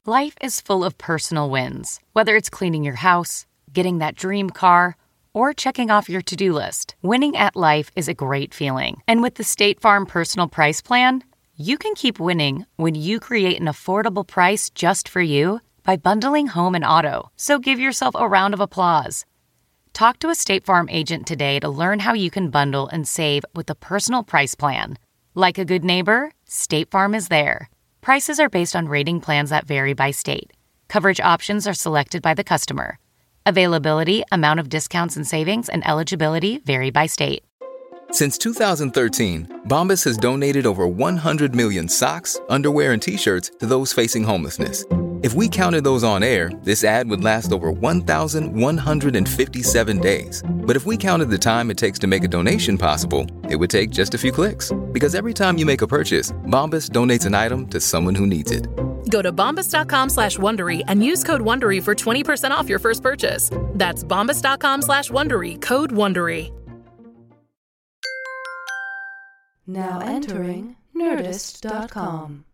Life is full of personal wins, whether it's cleaning your house, getting that dream car, or checking off your to-do list. Winning at life is a great feeling. And with the State Farm Personal Price Plan, you can keep winning when you create an affordable price just for you by bundling home and auto. So give yourself a round of applause. Talk to a State Farm agent today to learn how you can bundle and save with the Personal Price Plan. Like a good neighbor, State Farm is there. Prices are based on rating plans that vary by state. Coverage options are selected by the customer. Availability, amount of discounts and savings, and eligibility vary by state. Since 2013, Bombas has donated over 100 million socks, underwear, and T-shirts to those facing homelessness. If we counted those on air, this ad would last over 1,157 days. But if we counted the time it takes to make a donation possible, it would take just a few clicks. Because every time you make a purchase, Bombas donates an item to someone who needs it. Go to bombas.com/Wondery and use code Wondery for 20% off your first purchase. That's bombas.com/Wondery, code Wondery. Now entering Nerdist.com.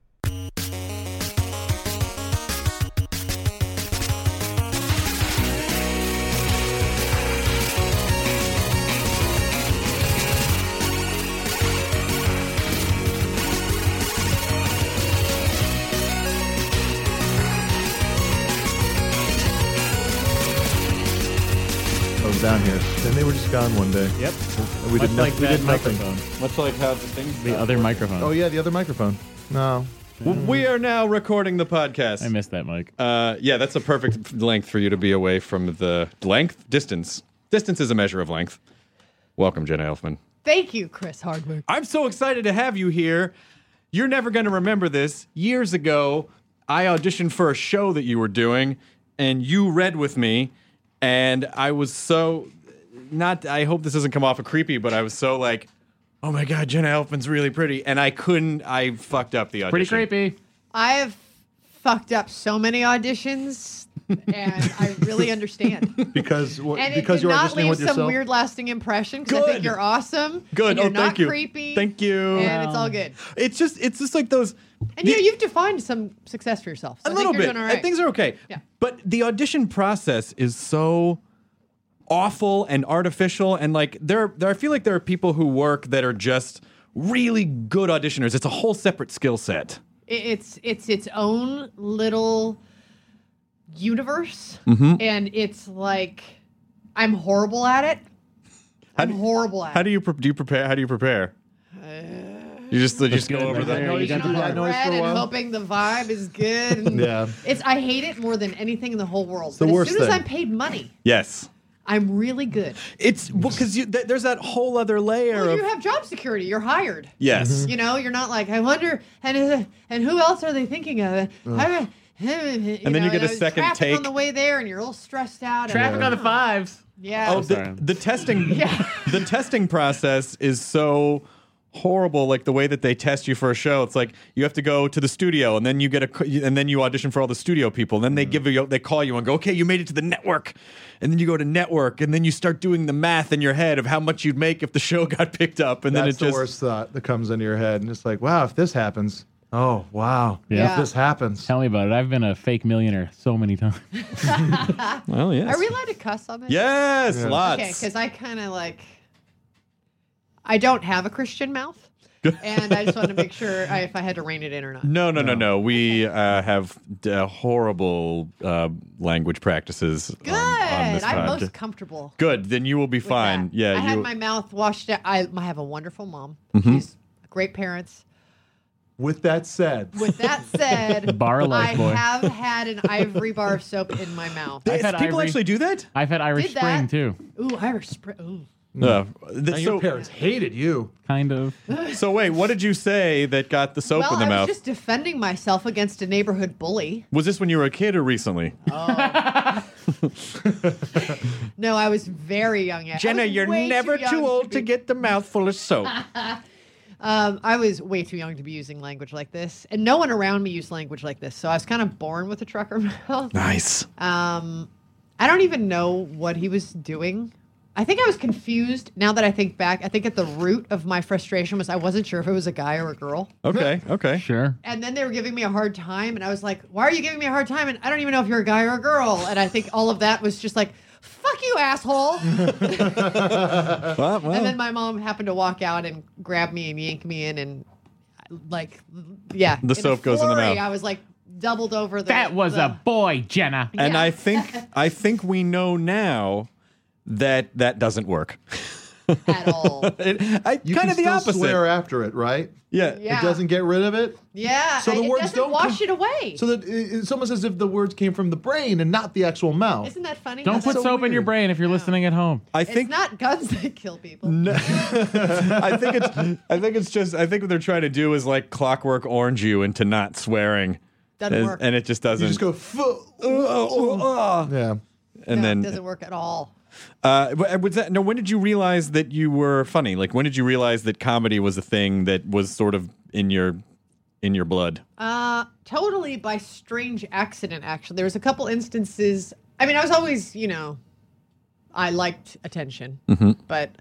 Down here. Then they were just gone one day. Yep. We did nothing. Much like how the things. The other microphone. Oh yeah, the other microphone. No. We are now recording the podcast. I missed that, Mike. Yeah, that's a perfect length for you to be away from the distance. Distance is a measure of length. Welcome, Jenna Elfman. Thank you, Chris Hardwick. I'm so excited to have you here. You're never going to remember this. Years ago, I auditioned for a show that you were doing, and you read with me. And I was so, I hope this doesn't come off as creepy, but I was so like, oh my God, Jenna Elfman's really pretty. And I fucked up the audition. Pretty creepy. I have fucked up so many auditions, and I really understand. Because you're auditioning not leave with some yourself? weird lasting impression, because I think you're awesome. Good. And you're not thank you. creepy. Thank you. And it's all good. It's just like those. And you've defined some success for yourself. So A little bit. Doing all right. Things are okay. Yeah. But the audition process is so awful and artificial, and like I feel like there are people who work that are just really good auditioners. It's a whole separate skill set. It's its own little universe, and it's like I'm horrible at it. I'm horrible at it. How do you prepare? How do you prepare? You just go over that. You got the Red noise for a and while. hoping the vibe is good. And Yeah. I hate it more than anything in the whole world. the But worst as soon as thing. I'm paid money, Yes. I'm really good. It's because there's that whole other layer Well, of you have job security. You're hired. yes. You know, you're not like, I wonder, and who else are they thinking of? And then you get a second traffic take. on the way there, and you're all stressed out. Traffic on the fives. Yeah. Oh, the testing. The testing process is so horrible. Like the way that they test you for a show, it's like you have to go to the studio, and then you and then you audition for all the studio people. And then they call you and go, okay, you made it to the network. And then you go to network, and then you start doing the math in your head of how much you'd make if the show got picked up. And That's then it the just worst thought that comes into your head, and it's like, wow, if this happens, oh wow, Yeah. if this happens, Tell me about it. I've been a fake millionaire so many times. well, yes. Are we allowed to cuss on this? Yes, Yeah. lots. Okay, because I kind of I don't have a Christian mouth. And I just wanted to make sure if I had to rein it in or not. No. We have horrible language practices. Good. On this I'm podcast. most comfortable. Good. Then you will be with fine. that. Yeah. I had my mouth washed out. I have a wonderful mom. Mm-hmm. She's great parents. with that said, With that said, Bar of I life, boy. have had an ivory bar of soap in my mouth. I've had People Ivory. actually do that? I've had Irish Did Spring that. too. Ooh, Irish Spring. Ooh. now so your parents hated you. Kind of. So wait, what did you say that got the soap Well, in the I mouth? was just defending myself against a neighborhood bully. Was this when you were a kid or recently? No, I was very young. I Jenna, was you're way never young too old to be- get the mouth full of soap. I was way too young to be using language like this, and no one around me used language like this. So I was kind of born with a trucker mouth. Nice. I don't even know what he was doing I think I was confused. Now that I think back, I think at the root of my frustration was I wasn't sure if it was a guy or a girl. Okay. Sure. And then they were giving me a hard time, and I was like, why are you giving me a hard time? And I don't even know if you're a guy or a girl. And I think all of that was just like, fuck you, asshole. Well, And then my mom happened to walk out and grab me and yank me in, and like, yeah. The soap goes in the flurry, mouth. I was like doubled over the. That was the, a boy, Jenna. and Yeah. I think we know now that doesn't work. at all. You Kind can of the still opposite. swear after it, right? Yeah. Yeah. It doesn't get rid of it. Yeah. So the it words doesn't don't wash come- it away. So that it's almost as if the words came from the brain and not the actual mouth. Isn't that funny? Don't That's put so soap in your weird. brain if you're listening at home. I It's think not guns that kill people. I think what they're trying to do is like Clockwork Orange you into not swearing. Doesn't work. And it just doesn't. You just go, yeah. and No, then it doesn't work at all. was that, no, when did you realize that you were funny? Like, when did you realize that comedy was a thing that was sort of in your blood? Totally by strange accident, actually. There was a couple instances. I mean, I was always, I liked attention, but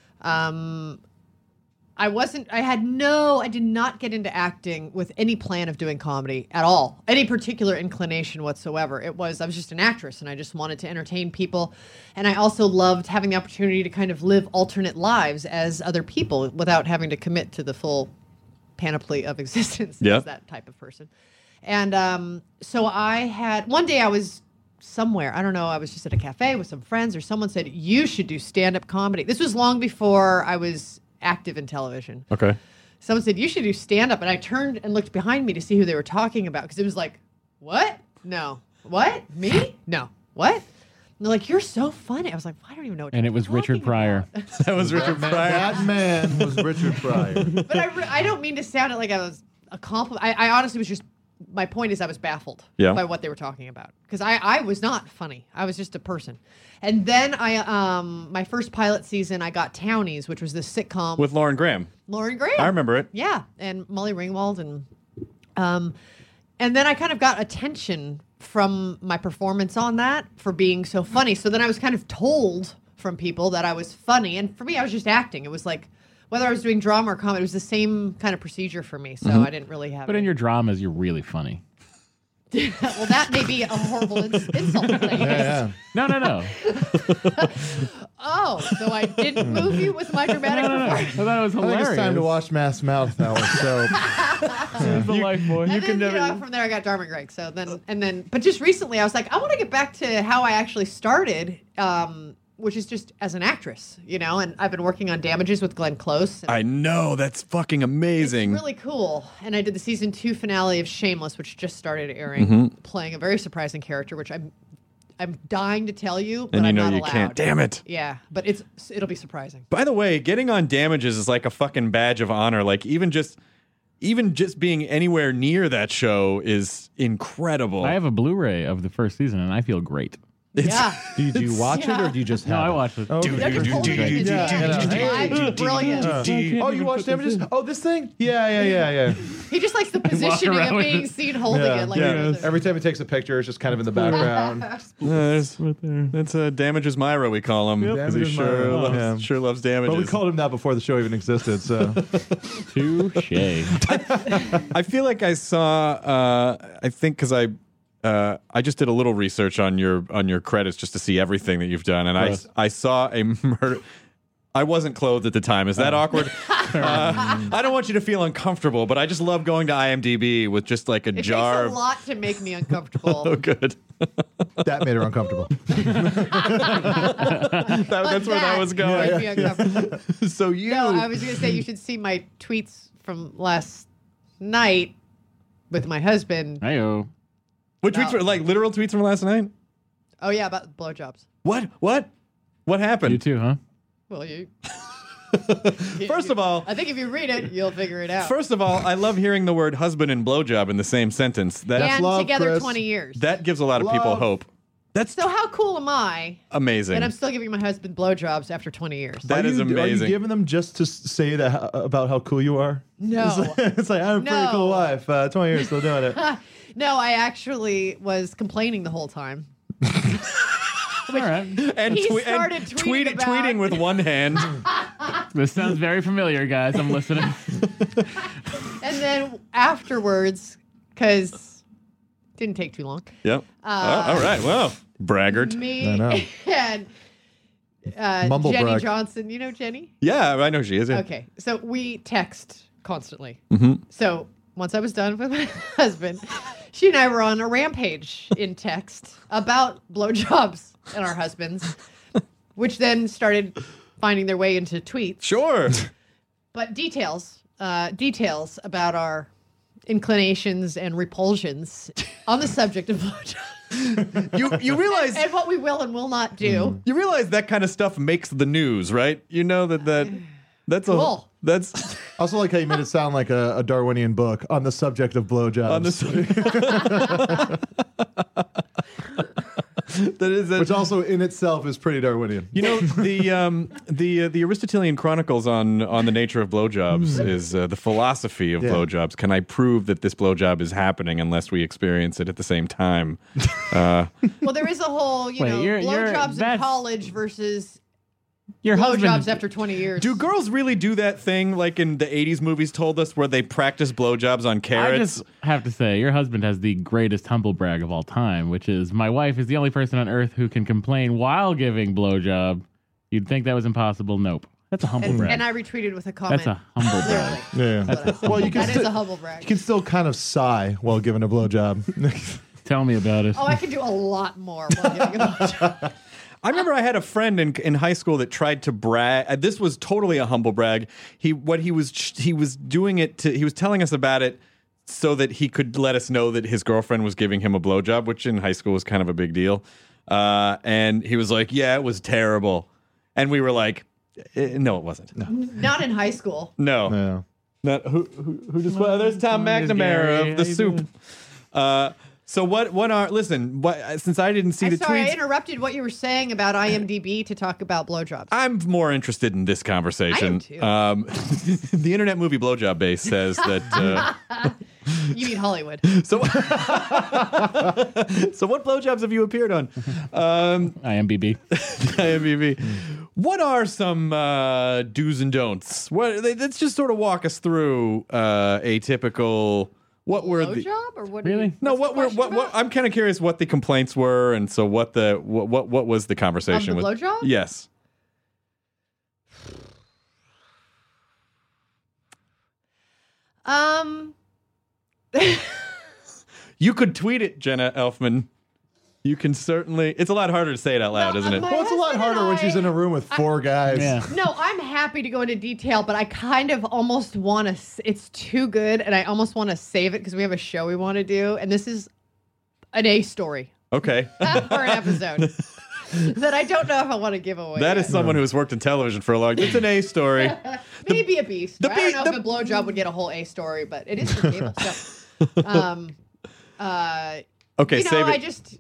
I did not get into acting with any plan of doing comedy at all, any particular inclination whatsoever. I was just an actress and I just wanted to entertain people. And I also loved having the opportunity to kind of live alternate lives as other people without having to commit to the full panoply of existence Yeah. as that type of person. And so one day I was somewhere, I don't know, I was just at a cafe with some friends or someone said, you should do stand-up comedy. This was long before I was active in television. Okay. Someone said, you should do stand-up. And I turned and looked behind me to see who they were talking about because it was like, what? No. What? Me? No. What? And they're like, you're so funny. I was like, I don't even know what And you're it was Richard talking Pryor. about. That was Richard Pryor. That man was Richard Pryor. But I don't mean to sound it like I was a compliment. I honestly was just, my point is I was baffled by what they were talking about because I was not funny. I was just a person. And then my first pilot season, I got Townies, which was this sitcom With Lauren Graham. Lauren Graham. I remember it. Yeah, and Molly Ringwald, and then I kind of got attention from my performance on that for being so funny. So then I was kind of told from people that I was funny, and for me, I was just acting. It was like whether I was doing drama or comedy, it was the same kind of procedure for me. So I didn't really have. But in your dramas, you're really funny. well, that may be a horrible insult. Yeah. No. Oh, so I didn't move you with my dramatic I performance. thought it was I hilarious. think it's time to watch Mass Mouth now. So He's the life boy. And then, from there, I got Dharma Greg. So but just recently, I was like, I want to get back to how I actually started, which is just as an actress, and I've been working on Damages with Glenn Close. And I know. That's fucking amazing. it's really cool. And I did the season 2 finale of Shameless, which just started airing, playing a very surprising character, which I'm dying to tell you, but and you I'm know not you allowed. can't. Damn it. Yeah, but it'll be surprising. By the way, getting on Damages is like a fucking badge of honor. Like even just being anywhere near that show is incredible. I have a Blu-ray of the first season, and I feel great. Yeah. do you watch it or do you just No, have I it? watched it. Okay. They're just holding it in live, brilliant. Oh, you watch Damages? Oh, this thing? Yeah. He just likes the positioning around of with being it. seen holding it. Like Every time he takes a picture, it's just kind of in the background. That's Damages Myra, we call him. Because he Damages sure Myra. loves, Yeah. sure loves Damages. But we called him that before the show even existed. So Touche. I feel like I saw. I think because I just did a little research on your credits just to see everything that you've done, and Gross. I saw a murder. I wasn't clothed at the time. Is that awkward? I don't want you to feel uncomfortable, but I just love going to IMDb with just like a it jar. takes a lot to make me uncomfortable. Oh, good. that made her uncomfortable. That's where that was going. Made me uncomfortable. So you. No, I was going to say you should see my tweets from last night with my husband. Hey-o. What tweets were like literal tweets from last night? Oh yeah, about blowjobs. What happened? You too, huh? Well, you. First of all, I think if you read it, you'll figure it out. First of all, I love hearing the word husband and blowjob in the same sentence. and love, together Chris. 20 years. That gives a lot of people Love. hope. That's So how cool am I amazing. that I'm still giving my husband blowjobs after 20 years? That is Are you amazing. giving them just to say that about how cool you are? No. It's like, I'm a pretty cool No. wife. 20 years still doing it. No, I actually was complaining the whole time. All right. And, He started tweeting about- tweeting with one hand. This sounds very familiar, guys. I'm listening. And then afterwards, because didn't take too long, Yep. All right. Well, braggart. me I know. and Mumble Jenny brag. Johnson. You know Jenny? Yeah, I know she is. Yeah. Okay, so we text constantly. Mm-hmm. So once I was done with my husband, she and I were on a rampage in text about blowjobs and our husbands, which then started finding their way into tweets. Sure. But details about our inclinations and repulsions on the subject of blowjobs You realize and what we will and will not do. you realize that kind of stuff makes the news, right? You know that's Cool. that's I also like how you made it sound like a Darwinian book on the subject of blowjobs. on the that is which also in itself is pretty Darwinian. You know, the Aristotelian Chronicles on the nature of blowjobs is the philosophy of Yeah. blowjobs. Can I prove that this blowjob is happening unless we experience it at the same time? Well, there is a whole, Wait, blowjobs in that's- college versus Your blowjobs husband. after 20 years. Do girls really do that thing like in the 80s movies told us where they practice blowjobs on I carrots? just have to say, your husband has the greatest humble brag of all time, which is my wife is the only person on earth who can complain while giving blowjob. You'd think that was impossible. Nope. That's a humble brag. and I retweeted with a comment. That's a humble brag. Yeah. Well, you can That is a humble brag. you can still kind of sigh while giving a blowjob. Tell me about it. Oh, I can do a lot more while giving a blowjob. I remember I had a friend in high school that tried to brag. This was totally a humble brag. He was doing it he was telling us about it so that he could let us know that his girlfriend was giving him a blowjob, which in high school was kind of a big deal. And he was like, "Yeah, it was terrible," and we were like, "No, it wasn't. No, Not in high school. no." Yeah. Not who just there's Tom There's McNamara Gary. of the How you soup. doing? So what are listen? Since I didn't see the Sorry, I tweets, interrupted what you were saying about IMDb to talk about blowjobs. I'm more interesed in this conversation. I am The Internet Movie Blowjob Base says that. You mean Hollywood. So what blowjobs have you appeared on? IMDb. IMDb. What are some do's and don'ts? Let's just sort of walk us through a typical. What were the? Blowjob or what? Really? No, what's the question what about? I'm kind of curious what the complaints were, and so what was the conversation Of the with? blowjob? Yes. You could tweet it, Jenna Elfman. You can certainly. It's a lot harder to say it out loud, No, isn't it? my- Well, it's a lot husband harder and when I- she's in a room with four guys. Yeah. No, I'm happy to go into detail, but I kind of almost want to. It's too good, and I almost want to save it because we have a show we want to do, and this is an A story Okay. for an episode that I don't know if I want to give away. That yet. is someone who's worked in television for a long time. It's an A story. Maybe a B story. the I don't know B- if a blowjob would get a whole A story, but it is for cable. So, Okay, you know, save I it. just,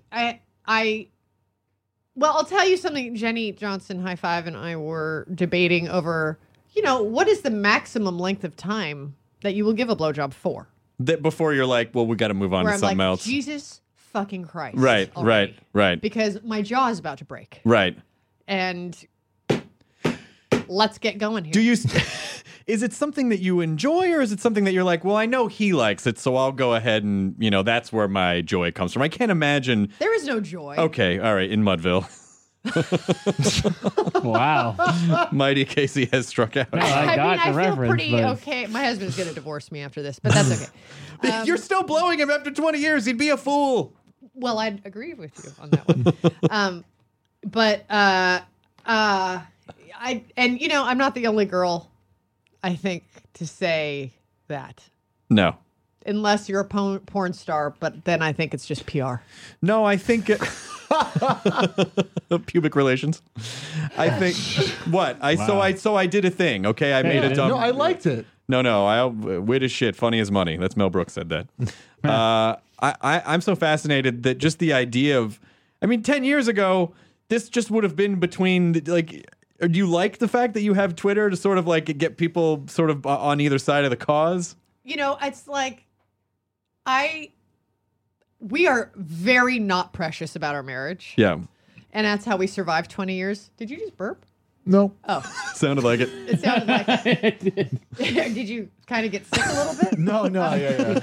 well, I'll tell you something. Jenny Johnson, High Five, and I were debating over, what is the maximum length of time that you will give a blowjob for? That before you're like, well, we got to move on Where to I'm something like, else. Jesus fucking Christ. Right, already. right. Because my jaw is about to break. Right. And let's get going here. Do you? Is it something that you enjoy, or is it something that you're like, well, I know he likes it, so I'll go ahead and that's where my joy comes from. I can't imagine. There is no joy. Okay, all right, in Mudville, Wow. Mighty Casey has struck out. No, I got the I feel reference, pretty but- okay. My husband's going to divorce me after this, but that's okay. You're still blowing him after 20 years. He'd be a fool. Well, I'd agree with you on that one. I'm not the only girl, I think, to say that. No. Unless you're a porn star, but then I think it's just PR. No, I think pubic relations. I think what so I did a thing. Okay, I made a dumb. No, I liked it. No, wit as shit, funny as money. That's Mel Brooks said that. I'm so fascinated that just the idea of, 10 years ago, this just would have been between like. Do you like the fact that you have Twitter to sort of like get people sort of on either side of the cause? It's like we are very not precious about our marriage. Yeah. And that's how we survived 20 years. Did you just burp? No. Oh, Sounded like it. it sounded like it. Did you kind of get sick a little bit? No, yeah.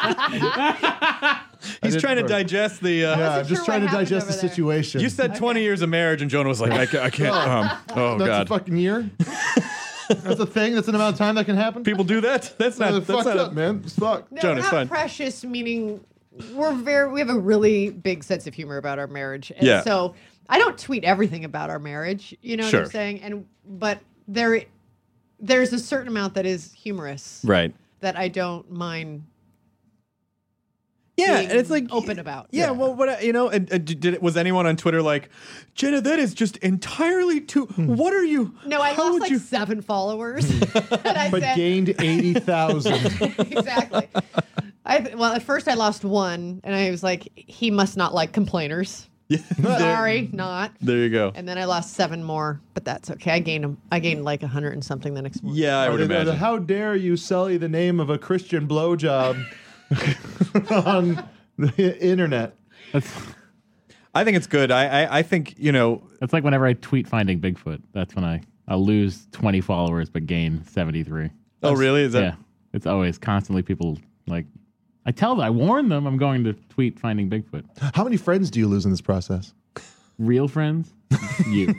He's did trying to burp. digest the. Yeah, I'm wasn't just sure trying to what happened digest the over there. situation. You said 20 years of marriage, and Jonah was like, I can't. Oh, that's God. a fucking year? That's a thing? That's an amount of time that can happen? People do that? That's not. That's That's fucked not up, man. It's fucked. No, Joan, we're it's not fine. precious, meaning we have a really big sense of humor about our marriage. And Yeah. so I don't tweet everything about our marriage, you know what Sure. I'm saying? But there's a certain amount that is humorous Right. that I don't mind Yeah, being and it's like open about. Yeah, well, what was anyone on Twitter like, Jenna? That is just entirely too. What are you? No, I how lost would like you? 7 followers. And I But said, gained 80,000. exactly. Well, at first I lost 1, and I was like, he must not like complainers. Sorry, not. There you go. And then I lost 7 more, but that's okay. I gained like 100 and something the next morning. Yeah, I would imagine. How dare you sully the name of a Christian blowjob on the internet? I think it's good. I think It's like whenever I tweet finding Bigfoot. That's when I'll lose 20 followers but gain 73. Oh, really? Is that? Yeah. It's always constantly people like, I warn them I'm going to tweet finding Bigfoot. How many friends do you lose in this process? Real friends? You.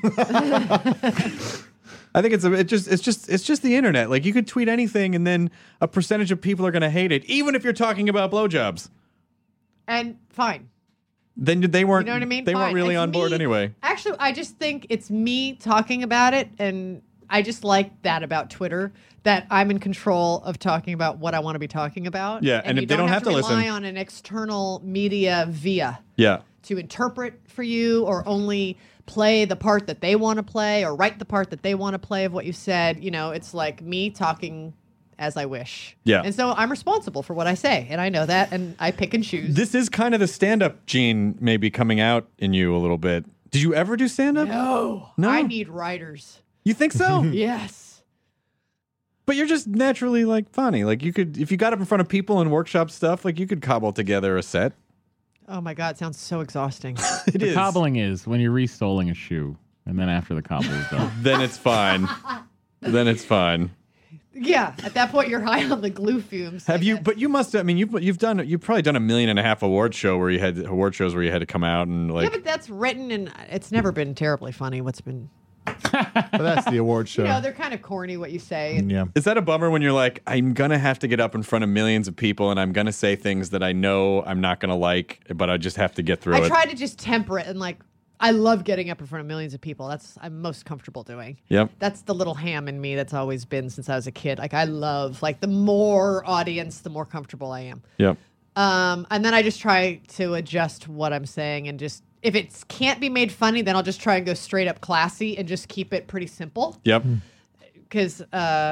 I think it's just the internet. Like you could tweet anything, and then a percentage of people are going to hate it, even if you're talking about blowjobs. And fine. Then they weren't. You know what I mean? They weren't Fine. really It's on board me- anyway. Actually, I just think it's me talking about it, and I just like that about Twitter, that I'm in control of talking about what I want to be talking about. Yeah, and you if they don't have to rely listen. on an external media via Yeah. to interpret for you, or only play the part that they want to play, or write the part that they want to play of what you said. You know, it's like me talking as I wish. Yeah. And so I'm responsible for what I say, and I know that, and I pick and choose. This is kind of the stand-up gene maybe coming out in you a little bit. Did you ever do stand-up? No. I need writers. You think so? Yes. But you're just naturally like funny. Like you could, if you got up in front of people and workshop stuff, like you could cobble together a set. Oh my God, it sounds so exhausting. It The is. cobbling is when you're restoling a shoe, and then after the cobble is done. Then it's fine. Then it's fine. Yeah, at that point you're high on the glue fumes. Have I you? guess. But you must. I mean, you've probably done 1.5 million award shows where you had to come out and like. Yeah, but that's written, and it's never been terribly funny. What's been, But that's the award show. you know, they're kind of corny what you say. And Yeah. Is that a bummer when you're like, I'm gonna have to get up in front of millions of people and I'm gonna say things that I know I'm not gonna like, but I just have to get through I it. try to just temper it, and like, I love getting up in front of millions of people. That's I'm most comfortable doing. Yep. That's the little ham in me that's always been since I was a kid. Like I love, like, the more audience, the more comfortable I am. Yep. And then I just try to adjust what I'm saying, and just, if it can't be made funny, then I'll just try and go straight up classy and just keep it pretty simple. Yep. Because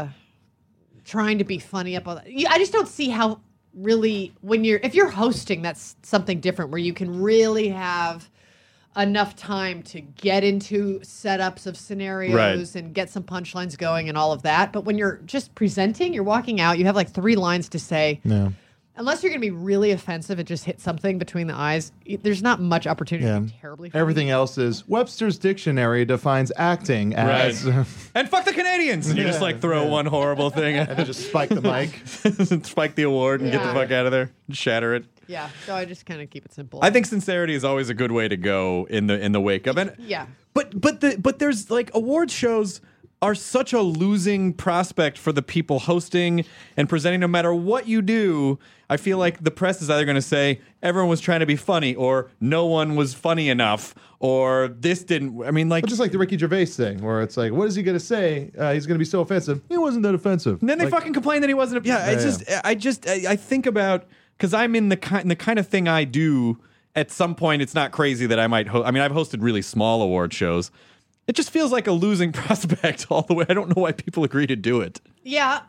trying to be funny up all that, I just don't see how really, if you're hosting, that's something different, where you can really have enough time to get into setups of scenarios and get some punchlines going and all of that. But when you're just presenting, you're walking out, you have like 3 lines to say. Yeah. Unless you're going to be really offensive and just hit something between the eyes, there's not much opportunity to be terribly funny. Everything else is Webster's dictionary defines acting as And fuck the Canadians! And you just like throw one horrible thing and then just spike the mic. spike the award and get the Yeah. fuck out of there. Shatter it. Yeah, so I just kind of keep it simple. I think sincerity is always a good way to go in the wake of it. Yeah. But there's like award shows are such a losing prospect for the people hosting and presenting. No matter what you do, I feel like the press is either going to say everyone was trying to be funny, or no one was funny enough, or this didn't. I mean, like, But just like the Ricky Gervais thing, where it's like, what is he going to say? He's going to be so offensive. He wasn't that offensive. and then they Like, fucking complain that he wasn't. I think about, because I'm in the kind of thing I do. At some point, it's not crazy that I might. I mean, I've hosted really small award shows. It just feels like a losing prospect all the way. I don't know why people agree to do it. Yeah,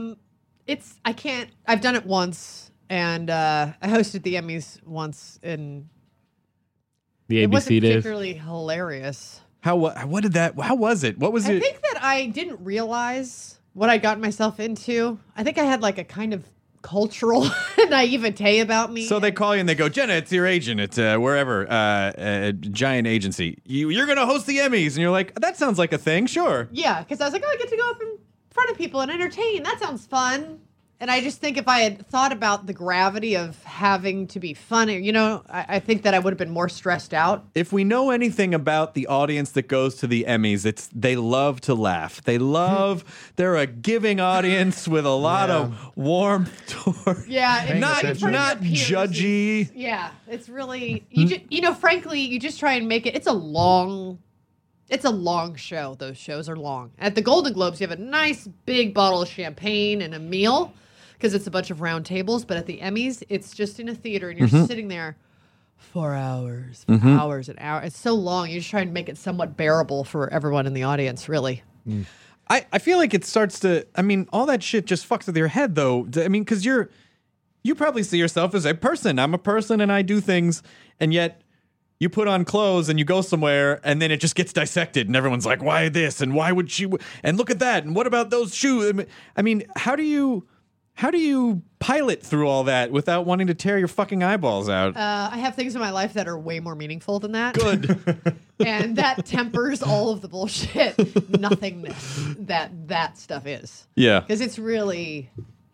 I can't. I've done it once, and I hosted the Emmys once, and The it wasn't ABC days. particularly hilarious. How was it? What was I it? think that I didn't realize what I'd gotten myself into. I think I had like a kind of cultural naivete about me. So they call you and they go, Jenna, it's your agent at wherever, a giant agency. You're going to host the Emmys. And you're like, that sounds like a thing. Sure. Yeah, because I was like, oh, I get to go up in front of people and entertain. That sounds fun. And I just think if I had thought about the gravity of having to be funny, I think that I would have been more stressed out. If we know anything about the audience that goes to the Emmys, they love to laugh. They're a giving audience with a lot of warmth toward. Yeah, not judgy. Yeah, it's really frankly, you just try and make it. It's a long show. Those shows are long. At the Golden Globes, you have a nice big bottle of champagne and a meal because it's a bunch of round tables. But at the Emmys, it's just in a theater and you're sitting there 4 hours, hours and hours. It's so long. You just try and make it somewhat bearable for everyone in the audience, really. I feel like it starts to, all that shit just fucks with your head, though. Because you probably see yourself as a person. I'm a person and I do things, and yet you put on clothes and you go somewhere and then it just gets dissected and everyone's like, why this? And why would she? And look at that. And what about those shoes? How do you pilot through all that without wanting to tear your fucking eyeballs out? I have things in my life that are way more meaningful than that. Good. And that tempers all of the bullshit nothingness that stuff is. Yeah. Because it's really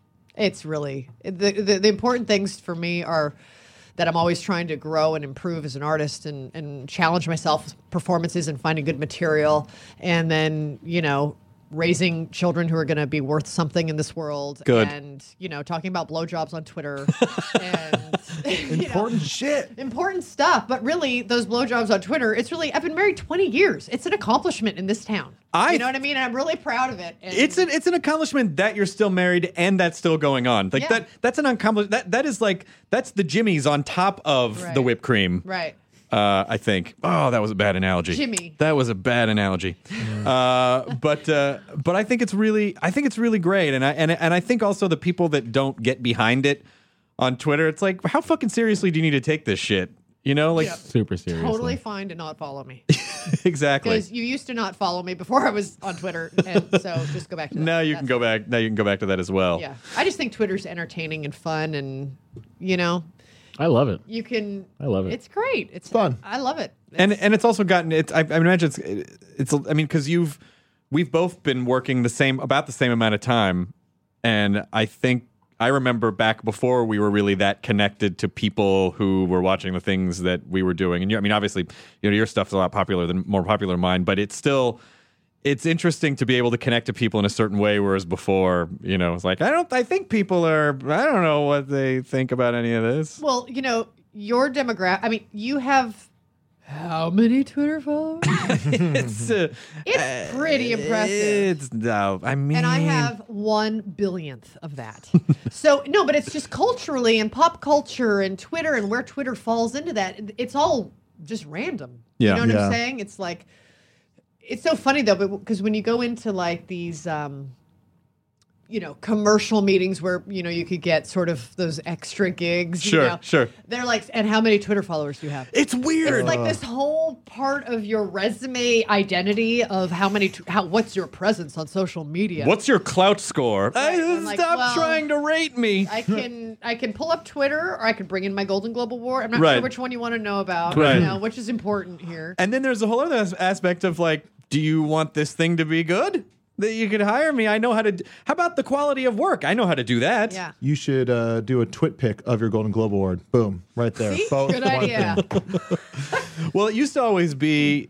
the important things for me are that I'm always trying to grow and improve as an artist and challenge myself with performances and finding good material. And then, raising children who are going to be worth something in this world. Good. And, talking about blowjobs on Twitter. And, Important shit. Important stuff. But really, those blowjobs on Twitter, I've been married 20 years. It's an accomplishment in this town. You know what I mean? And I'm really proud of it. And it's an accomplishment that you're still married and that's still going on. Like that's an accomplishment. That is like, that's the Jimmy's on top of the whipped cream. Right. I think. Oh, that was a bad analogy. Jimmy. That was a bad analogy. But I think it's really great, and I think also the people that don't get behind it on Twitter, it's like, how fucking seriously do you need to take this shit? Super serious. Totally fine to not follow me. Exactly. Because you used to not follow me before I was on Twitter, and so just go back to that. Now you can go back to that as well. Yeah. I just think Twitter's entertaining and fun, and I love it. I love it. It's great. It's fun. I love it. And it's also gotten I imagine it's because we've both been working about the same amount of time, and I remember back before we were really that connected to people who were watching the things that we were doing. And obviously, your stuff's a lot more popular than mine, but it's interesting to be able to connect to people in a certain way, whereas before, it's like, I think people I don't know what they think about any of this. Well, your demographic, you have how many Twitter followers? It's pretty impressive. And I have 1/1000th of that. So, no, but it's just culturally and pop culture and Twitter and where Twitter falls into that. It's all just random. Yeah. You know what I'm saying? It's like, it's so funny though, because when you go into like these, commercial meetings where, you could get sort of those extra gigs. Sure. They're like, and how many Twitter followers do you have? It's weird. It's like this whole part of your resume identity of what's your presence on social media. What's your clout score? Right. Stop trying to rate me. I can pull up Twitter, or I could bring in my Golden Globe Award. I'm not Right. sure which one you want to know about. Right. Which is important here. And then there's a whole other aspect of like, do you want this thing to be good? That you could hire me. I know how to. How about the quality of work? I know how to do that. Yeah. You should do a twit pic of your Golden Globe Award. Boom, right there. See? Both Good one idea. thing. Well, it used to always be.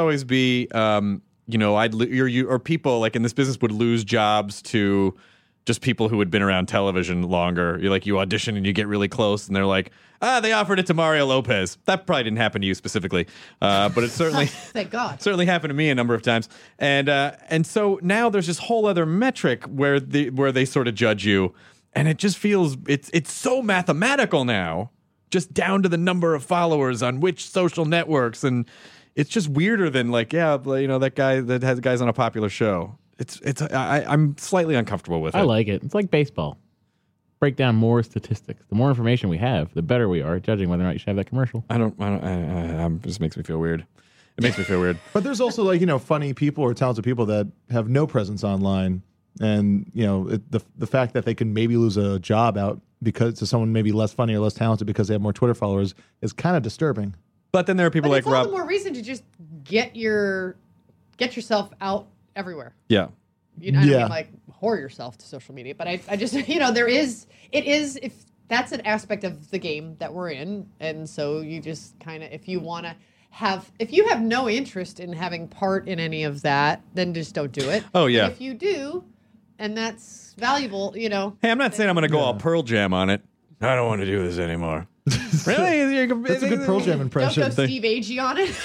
Or people like in this business would lose jobs to just people who had been around television longer. You audition and you get really close, and they're like, they offered it to Mario Lopez. That probably didn't happen to you specifically, but it certainly Thank God. certainly happened to me a number of times. And so now there's this whole other metric where they sort of judge you, and it just feels it's so mathematical now, just down to the number of followers on which social networks, and it's just weirder than like that guy that has guys on a popular show. I'm slightly uncomfortable with it. I like it. It's like baseball. Break down more statistics. The more information we have, the better we are at judging whether or not you should have that commercial. It just makes me feel weird. It makes me feel weird. But there's also funny people or talented people that have no presence online And the fact that they can maybe lose a job out because to someone maybe less funny or less talented because they have more Twitter followers is kind of disturbing. But then there are people But like it's all Rob. the more reason to just get yourself out everywhere. Yeah. I don't Yeah. mean like whore yourself to social media, but I just if that's an aspect of the game that we're in, and so you just kind of if you have no interest in having part in any of that, then just don't do it. Oh, yeah. And if you do, and that's valuable, Hey, I'm not saying I'm going to go all Pearl Jam on it. I don't want to do this anymore. Really? That's a good Pearl Jam don't impression. go Steve Agee on it.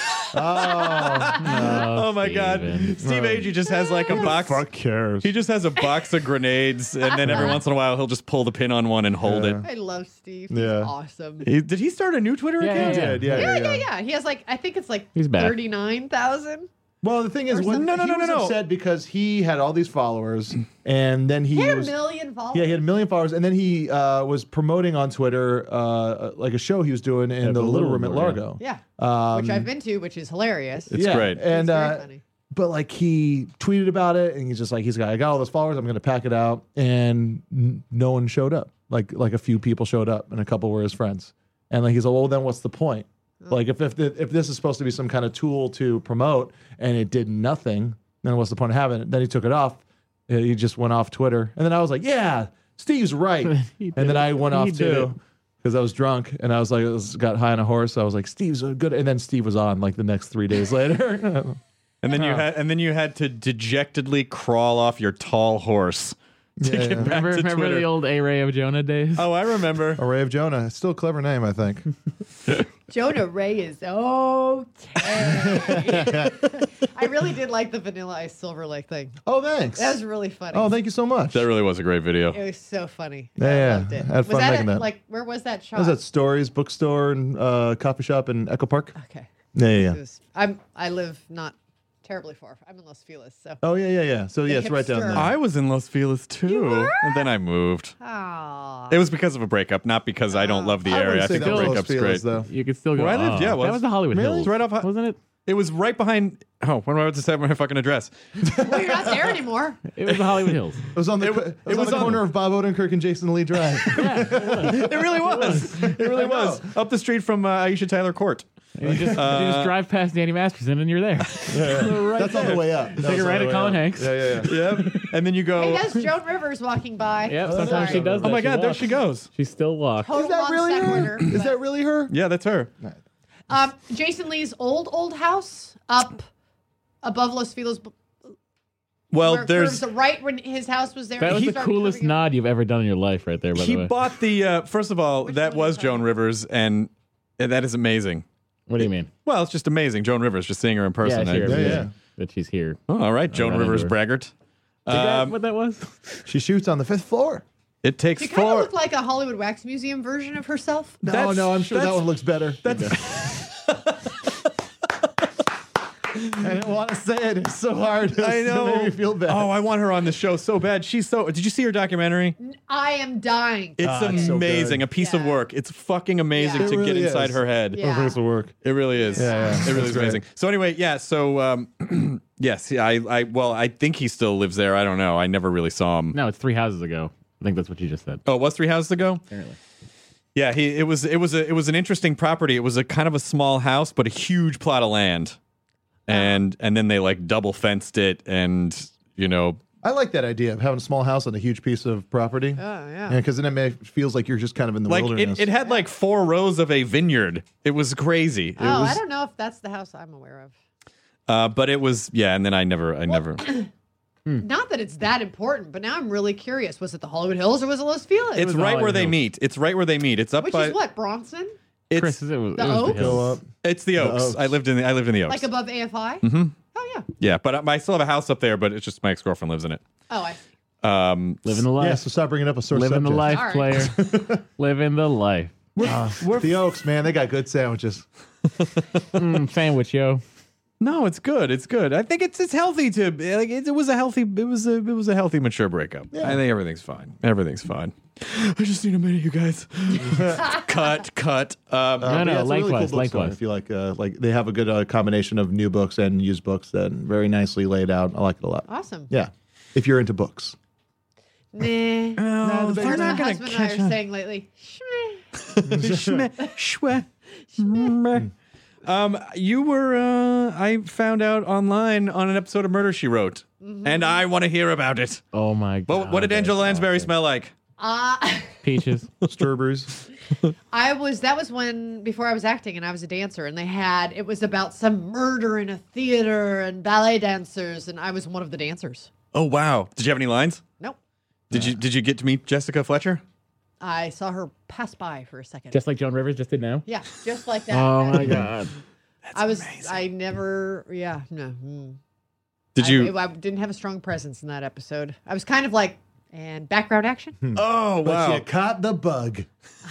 Oh my God. Steve Agee just has like a box. Fuck cares. He just has a box of grenades, and then every once in a while he'll just pull the pin on one and hold it. I love Steve. He's Yeah. awesome. Did he start a new Twitter account? Yeah. He has I think it's like He's back. 39,000. Well, the thing is, Or when something. he was upset because he had all these followers, and then He had a million followers. Yeah, he had 1 million followers, and then he was promoting on Twitter like a show he was doing in the Little Room at Largo. Yeah. Which I've been to, which is hilarious. It's great. And It's very funny. but like he tweeted about it, and he's just like, I got all those followers, I'm going to pack it out, and no one showed up. Like a few people showed up, and a couple were his friends. And like he's like, well, then what's the point? Like if this is supposed to be some kind of tool to promote and it did nothing, then what's the point of having it? Then he took it off. He just went off Twitter, and then I was like, "Yeah, Steve's right." And then I went off too because I was drunk and I was like, got high on a horse. I was like, "Steve's good," and then Steve was on like the next 3 days later. And then you had to dejectedly crawl off your tall horse to get back to Remember Twitter. the old A Ray of Jonah days? Oh, I remember. Array of Jonah, still a clever name, I think. Jonah Ray is okay. I really did like the Vanilla Ice Silver Lake thing. Oh, thanks. That was really funny. Oh, thank you so much. That really was a great video. It was so funny. Yeah, I loved it. I had fun was that making at, that. like where was that shot? What was that? Stories, bookstore, and coffee shop in Echo Park. Okay. Yeah. It was, I live not terribly far. I'm in Los Feliz, so. Oh, yeah. So yeah, it's right down hipster. there. I was in Los Feliz too, and then I moved. Aww. It was because of a breakup, not because I don't love the I area. wouldn't I say think that the was Los breakup's Feliz, great. though. You could still go. Where I lived, yeah, it was. That was the Hollywood Really? Hills. It's right off, wasn't it? It was right behind. Oh, what am I about to say? My fucking address. Well, you're not there anymore. It was the Hollywood Hills. It was on the it was on the corner of Bob Odenkirk and Jason Lee Drive. It really was. It really was. Up the street from Aisha Tyler Court. And you just drive past Danny Masterson and you're there. That's on the way up. Take a ride at Colin Hanks. Yeah. Yep. And then you go. Hey, that's Joan Rivers walking by. Yep, Sorry. sometimes she does that. Oh my God, there walks. she goes. She still walks. Total Is that non really sequitur, her? Is but- that really her? Yeah, that's her. Jason Lee's old house up above Los Feliz. Well, where it there's. curves right when his house was there. That and was he the started coolest curving it. nod you've ever done in your life, right there. By He the way, bought the. First of all, Which that one are you was talking Joan about? Rivers, and that is amazing. what do you mean? Well, it's just amazing. Joan Rivers, just seeing her in person. Yeah, I see her every Yeah, day, yeah. that she's here. Oh, all right, Joan run Rivers into braggart. Is that what that was? She shoots on the 5th floor. It takes She kind of four. looked like a Hollywood Wax Museum version of herself. No, I'm sure that one looks better. I didn't want to say it. It's so hard. I know. It made me feel bad. Oh, I want her on the show so bad. She's so. Did you see her documentary? I am dying. It's it's so amazing. good. A piece of Yeah. work. It's fucking amazing Yeah. to It get really inside is. her head. Yeah. This will work. It really is. Yeah. It really That's is great. amazing. So anyway, yeah. So yes, yeah, I think he still lives there. I don't know. I never really saw him. No, it's 3 houses ago. I think that's what you just said. Oh, it was 3 houses ago. Apparently. Yeah, it was an interesting property. It was a kind of a small house, but a huge plot of land, and then they like double fenced it, and I like that idea of having a small house on a huge piece of property. Oh, yeah. Because then it feels like you're just kind of in the like wilderness. it had like 4 rows of a vineyard. It was crazy. It Oh, was, I don't know if that's the house I'm aware of. but it was and then I never. Not that it's that important, but now I'm really curious. Was it the Hollywood Hills or was it Los Feliz? It's was right Hollywood where they Hills. meet. It's right where they meet. It's up Which by. is what, Bronson? It's Chris, it was The the Oaks? Hills. Go up. it's the Oaks. Oaks. I lived in the Oaks. Like above AFI? Mm-hmm. Oh, yeah. Yeah, but I still have a house up there. But it's just my ex-girlfriend lives in it. Oh, I Living the life. Yeah, so stop bringing up a sore Living the subject. life, All right. player. Living the life. The Oaks, man, they got good sandwiches. Sandwich, yo. No, it's good. It's good. I think it's healthy to like. It was a healthy mature breakup. I think everything's fine. Everything's fine. I just need a minute, you guys. cut. No, But yeah, it's a really lengthwise, cool bookstore. lengthwise. If you like they have a good combination of new books and used books that very nicely laid out. I like it a lot. awesome. Yeah. if you're into books. Nah. Oh, the they're My not going husband to and I catch are on. saying lately, You were, I found out online on an episode of Murder, She Wrote, and I want to hear about it. Oh my god. But what did Angela Lansbury smell like? Peaches. Strawberries. that was when, before I was acting and I was a dancer, and it was about some murder in a theater and ballet dancers, and I was one of the dancers. Oh, wow. Did you have any lines? Nope. Did you get to meet Jessica Fletcher? I saw her pass by for a second. Just like Joan Rivers just did now. Yeah, just like that. Oh my god. I never, yeah, no. Did you? I didn't have a strong presence in that episode. I was kind of like, and background action? Oh, But wow. you caught the bug.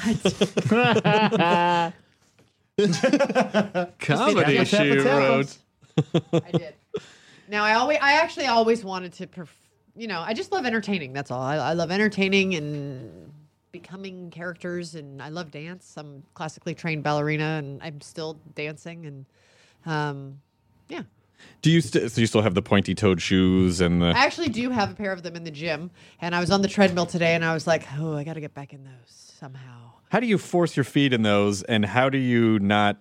Comedy, Tackles, She tackles, Wrote. tackles. I did. Now, I actually always wanted to, I just love entertaining. That's all. I love entertaining and becoming characters, and I love dance. I'm classically trained ballerina, and I'm still dancing, and yeah. Do you so you still have the pointy-toed shoes and the? I actually do have a pair of them in the gym, and I was on the treadmill today, and I was like, oh, I got to get back in those somehow. How do you force your feet in those, and how do you not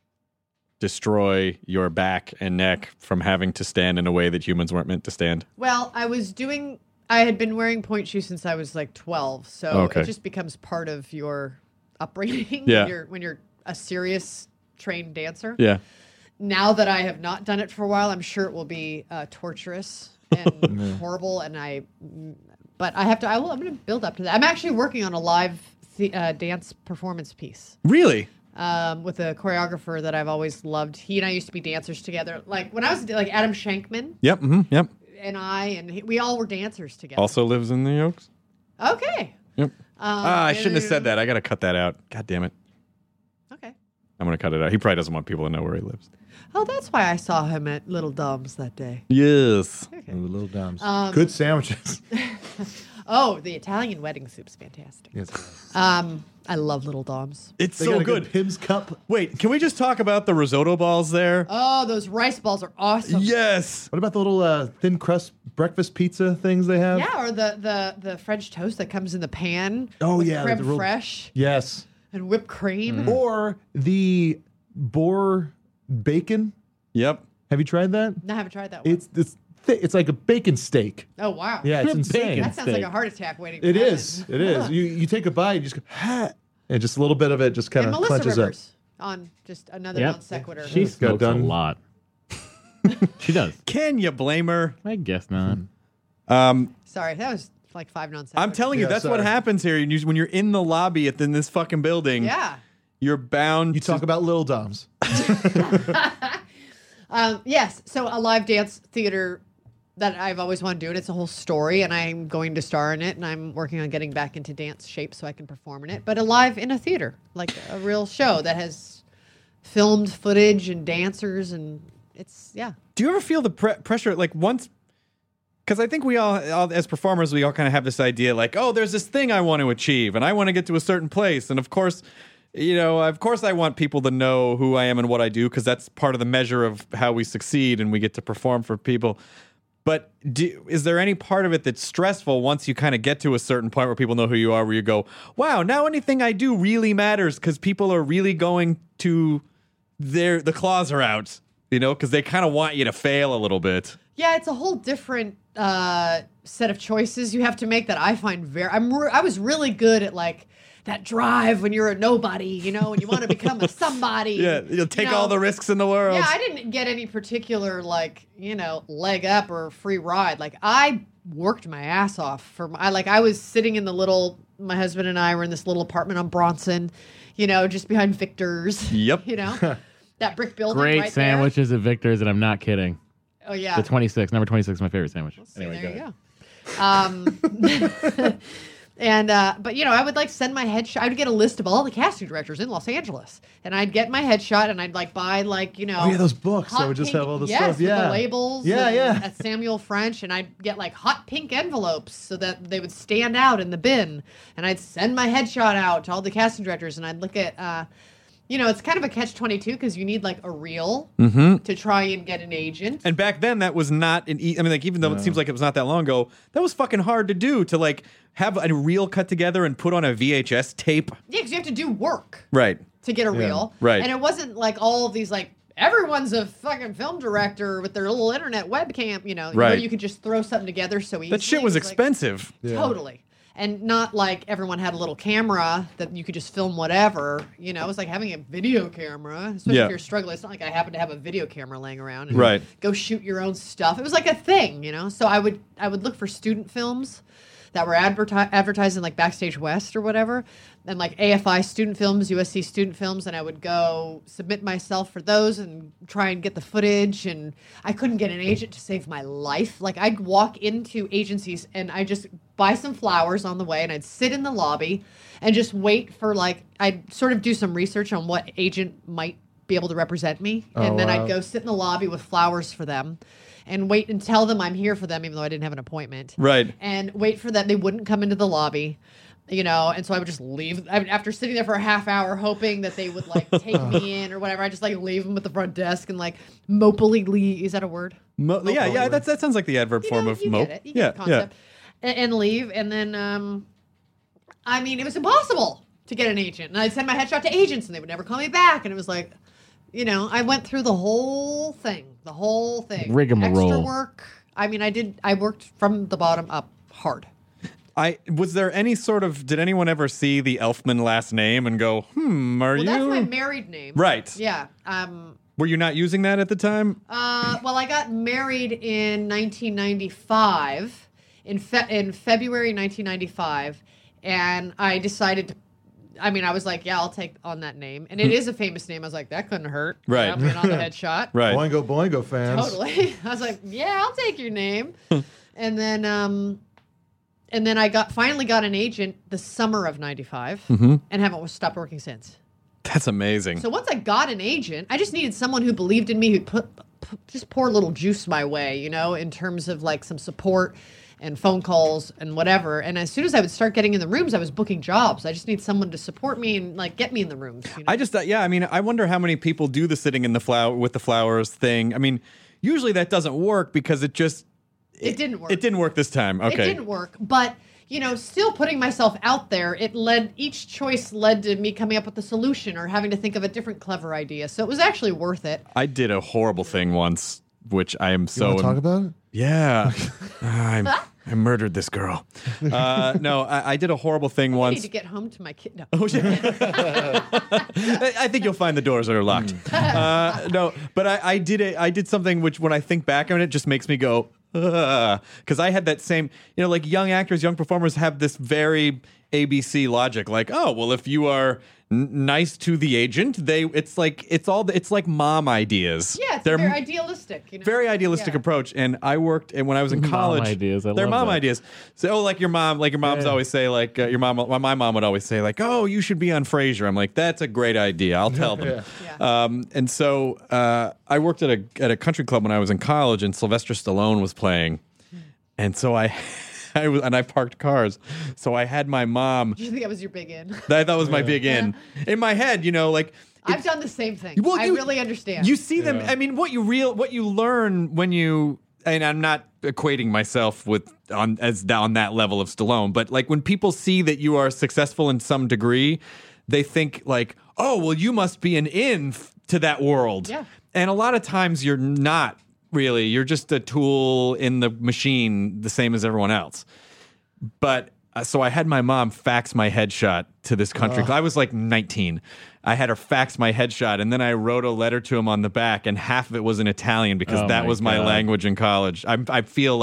destroy your back and neck from having to stand in a way that humans weren't meant to stand? Well, I had been wearing point shoes since I was like 12, so Okay. it just becomes part of your upbringing Yeah. when you're a serious trained dancer. Yeah. Now that I have not done it for a while, I'm sure it will be torturous and horrible. But I'm going to build up to that. I'm actually working on a live dance performance piece Really? with a choreographer that I've always loved. He and I used to be dancers together. Like when I was like Adam Shankman Yep. Yep. and we all were dancers together. Also lives in the Oaks. Okay. Yep. I shouldn't have said that. I got to cut that out. God damn it. Okay. I'm going to cut it out. He probably doesn't want people to know where he lives. Oh, that's why I saw him at Little Dom's that day. Yes. The little dumbs. Good sandwiches. Oh, the Italian wedding soup's fantastic. Yes. I love Little Dom's. It's They so got a good. Pimm's cup. Wait, can we just talk about the risotto balls there? Oh, those rice balls are awesome. Yes. What about the little thin crust breakfast pizza things they have? Yeah, or the French toast that comes in the pan. Oh, with yeah, creme the real- fraiche Yes. and whipped cream. Or the boar bacon. Yep. Have you tried that? No, I haven't tried that one. It's like a bacon steak. Oh wow. Yeah, it's insane. That sounds like a heart attack waiting. It to happen. is. It is. You take a bite, you just go, ha, and just a little bit of it just kind And of Melissa clenches Rivers on just another non sequitur. She Just got smokes a done. lot. She does. Can you blame her? I guess not. Sorry, that was like 5 non sequiturs. I'm telling you, Yeah, that's what sorry. happens here. When you're in the lobby in this fucking building, Yeah. you're bound You talk about Little Doms. Yes. So a live dance theater that I've always wanted to do, and it's a whole story, and I'm going to star in it, and I'm working on getting back into dance shape so I can perform in it. But alive in a theater, like a real show that has filmed footage and dancers, and it's Do you ever feel the pressure, like once? Because I think we all, as performers, we all kind of have this idea, like, oh, there's this thing I want to achieve, and I want to get to a certain place, and of course, I want people to know who I am and what I do, because that's part of the measure of how we succeed, and we get to perform for people. But is there any part of it that's stressful once you kind of get to a certain point where people know who you are, where you go, wow, now anything I do really matters because people are really going to the claws are out, because they kind of want you to fail a little bit. Yeah, it's a whole different set of choices you have to make that I find I was really good at like that drive when you're a nobody, and you want to become a somebody. Yeah, you'll take all the risks in the world. Yeah, I didn't get any particular leg up or free ride. Like I worked my ass off I was sitting in my husband and I were in this little apartment on Bronson, just behind Victor's. Yep. That brick building Great right sandwiches at Victor's, and I'm not kidding. there. Oh yeah. The 26, number 26 is my favorite sandwich. See, Anyway, there go you ahead. go. And but I would send my headshot. I would get a list of all the casting directors in Los Angeles, and I'd get my headshot, and I'd buy Oh yeah, those books that hot would just pink- have all the yes, stuff. with Yeah, the labels. Yeah, and yeah. At Samuel French, and I'd get hot pink envelopes so that they would stand out in the bin, and I'd send my headshot out to all the casting directors, and I'd look at it's kind of a catch-22 because you need like a reel to try and get an agent. And back then, that was not an. I mean, like even though it seems like it was not that long ago, that was fucking hard to do. To like have a reel cut together and put on a VHS tape. Yeah, because you have to do work Right. to get a reel. Right. And it wasn't like all of these like everyone's a fucking film director with their little internet webcam. Where Right. you could just throw something together so easily. That shit was It like, expensive. Totally. And not like everyone had a little camera that you could just film whatever. It was like having a video camera, especially Yeah. if you're struggling. It's not like I happen to have a video camera laying around and Right. go shoot your own stuff. It was like a thing, So I would look for student films that were advertised in like Backstage West or whatever, and like AFI student films, USC student films, and I would go submit myself for those and try and get the footage. And I couldn't get an agent to save my life. Like I'd walk into agencies and I just buy some flowers on the way, and I'd sit in the lobby and just wait for I'd sort of do some research on what agent might be able to represent me, and then I'd go sit in the lobby with flowers for them. And wait and tell them I'm here for them, even though I didn't have an appointment. Right. And wait for them. They wouldn't come into the lobby, and so I would just leave. After sitting there for a half hour, hoping that they would take me in or whatever, I just leave them at the front desk and mopily leave. Is that a word? Yeah. That sounds like the adverb form of you mope. Get it. You get the concept. And leave. And then, it was impossible to get an agent. And I'd send my headshot to agents, and they would never call me back. And it was like, I went through the whole thing. Rigmarole. Extra work. I worked from the bottom up hard. Was there any did anyone ever see the Elfman last name and go, are you? That's my married name. Right. Yeah. Were you not using that at the time? Well, I got married in 1995, in February 1995, and I decided to. I was like, yeah, I'll take on that name. And it is a famous name. I was like, that couldn't hurt. Right. I'm on the headshot. Right. Boingo, boingo, fans. Totally. I was like, yeah, I'll take your name. And then I finally got an agent the summer of 95 and haven't stopped working since. That's amazing. So once I got an agent, I just needed someone who believed in me, who'd just pour a little juice my way, in terms of some support and phone calls and whatever. And as soon as I would start getting in the rooms, I was booking jobs. I just need someone to support me and get me in the rooms. I just, I wonder how many people do the sitting in the with the flowers thing. Usually that doesn't work because it didn't work. It didn't work this time. Okay. It didn't work, but still putting myself out there, each choice led to me coming up with a solution or having to think of a different clever idea. So it was actually worth it. I did a horrible thing once, which I am so. You want to talk about it? Yeah. I murdered this girl. No, I did a horrible thing once. I need to get home to my kid. No. Oh, shit. I think you'll find the doors are locked. No, but I did something which, when I think back on it, just makes me go, because I had that same, young actors, young performers have this very ABC logic, if you are nice to the agent, it's like mom ideas. Yeah, it's very idealistic. Very idealistic approach. And I worked, and when I was in college, mom ideas. They're mom ideas. So, your mom's always say, my mom would always say, oh, you should be on Frasier. I'm like, that's a great idea. I'll tell them. And so I worked at a country club when I was in college, and Sylvester Stallone was playing, and so I parked cars. So I had my mom. Do you think that was your big in? That was my big in. In my head, I've done the same thing. Well, I really understand. You see them. What you learn when you, and I'm not equating myself on that level of Stallone, but when people see that you are successful in some degree, they think oh, well, you must be an in to that world. Yeah. And a lot of times you're not. Really, you're just a tool in the machine, the same as everyone else. But so I had my mom fax my headshot to this country. I was 19. I had her fax my headshot, and then I wrote a letter to him on the back, and half of it was in Italian because that was my language in college. I feel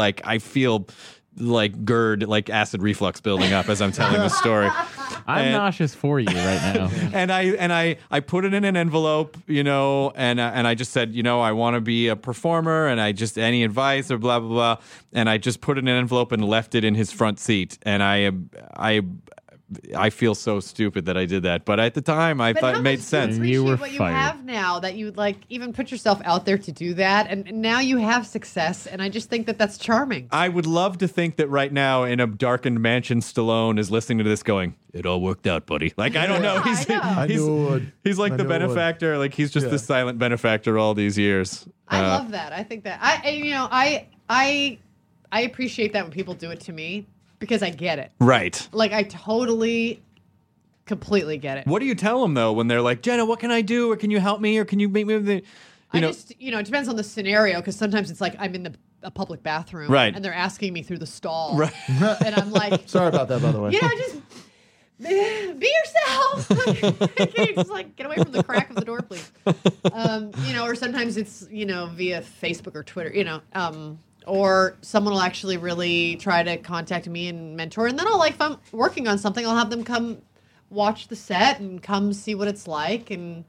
GERD, acid reflux building up as I'm telling this story. I'm nauseous for you right now. And I put it in an envelope, and I just said, I want to be a performer, and any advice or blah, blah, blah. And I just put it in an envelope and left it in his front seat. And I I feel so stupid that I did that. But at the time, I thought it made sense. And you were what you fired. have now that you like even put yourself out there to do that, and now you have success, and I just think that that's charming. I would love to think that right now in a darkened mansion, Stallone is listening to this going, "It all worked out, buddy." Like, I don't know. Yeah, He's, I know. I knew it would. he's like I the knew it would. benefactor. Like, he's just Yeah. the silent benefactor all these years. I love that. I think that I appreciate that when people do it to me because I get it. Right. Like I totally, completely get it. What do you tell them, though, when they're like, "Jenna, what can I do? Or can you help me? Or can you make me..." It depends on the scenario because sometimes it's like I'm in a public bathroom, Right. and they're asking me through the stall, Right. and I'm like, Sorry about that, by the way. just be yourself. Can you just like get away from the crack of the door, please? Or sometimes it's via Facebook or Twitter, or someone will actually really try to contact me and mentor, and then if I'm working on something, I'll have them come watch the set and come see what it's like, and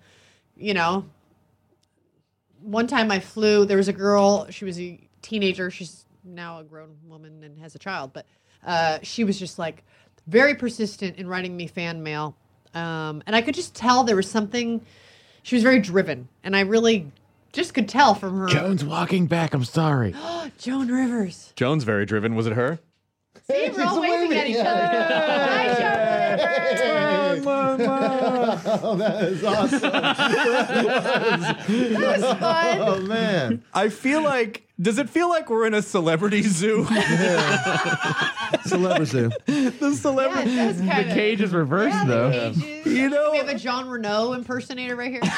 one time I flew. There was a girl. She was a teenager. She's now a grown woman and has a child, but she was just like very persistent in writing me fan mail, and I could just tell there was something. She was very driven, and I really just could tell from her. Joan's walking back. I'm sorry. Joan Rivers. Joan's very driven. Was it her? See, we're all waving at each other. Hi, Joan Rivers. Oh, that is awesome. That was fun. Oh, man. I feel like... Does it feel like we're in a celebrity zoo? Celebrity. The celebrity... Yeah, it does kind The cage is reversed, though. You know- we have a John Renault impersonator right here.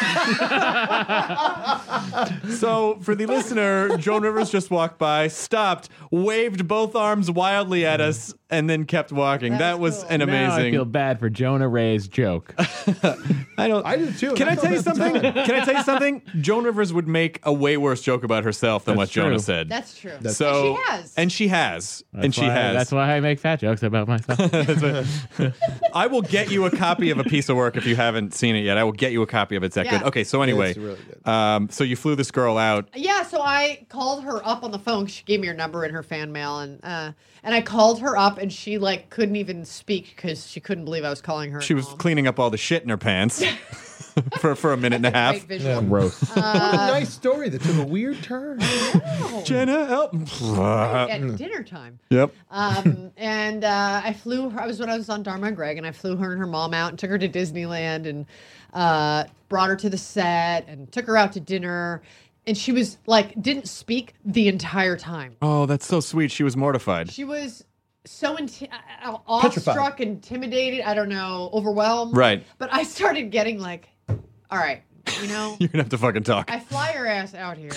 So, for the listener, Joan Rivers just walked by, stopped, waved both arms wildly at us, and then kept walking. That That was was cool. an Now I amazing... feel bad for Jonah Ray's joke. I don't... I did too. Can I thought tell you that at the something? time. Can I tell you something? Joan Rivers would make a way worse joke about herself than That's what Jonah true. said. That's true. So, and she has. That's why- That's why I make fat jokes about myself. I will get you a copy of a piece of work if you haven't seen it yet. I will get you a copy of it. It's that Yeah. good. Okay, so anyway, It's really good. so you flew this girl out. Yeah, so I called her up on the phone. She gave me her number in her fan mail, and I called her up, and she couldn't even speak because she couldn't believe I was calling her. She was home. cleaning up all the shit in her pants for a minute and a half. Great visual. Gross. What a nice story that took a weird turn. Jenna, help. At dinner time. Yep. And I flew her. I was on Dharma and Greg, and I flew her and her mom out and took her to Disneyland and brought her to the set and took her out to dinner. And she was didn't speak the entire time. Oh, that's so sweet. She was mortified. She was so awestruck, intimidated, I don't know, overwhelmed. Right. But I started getting all right, You're gonna have to fucking talk. I fly your ass out here.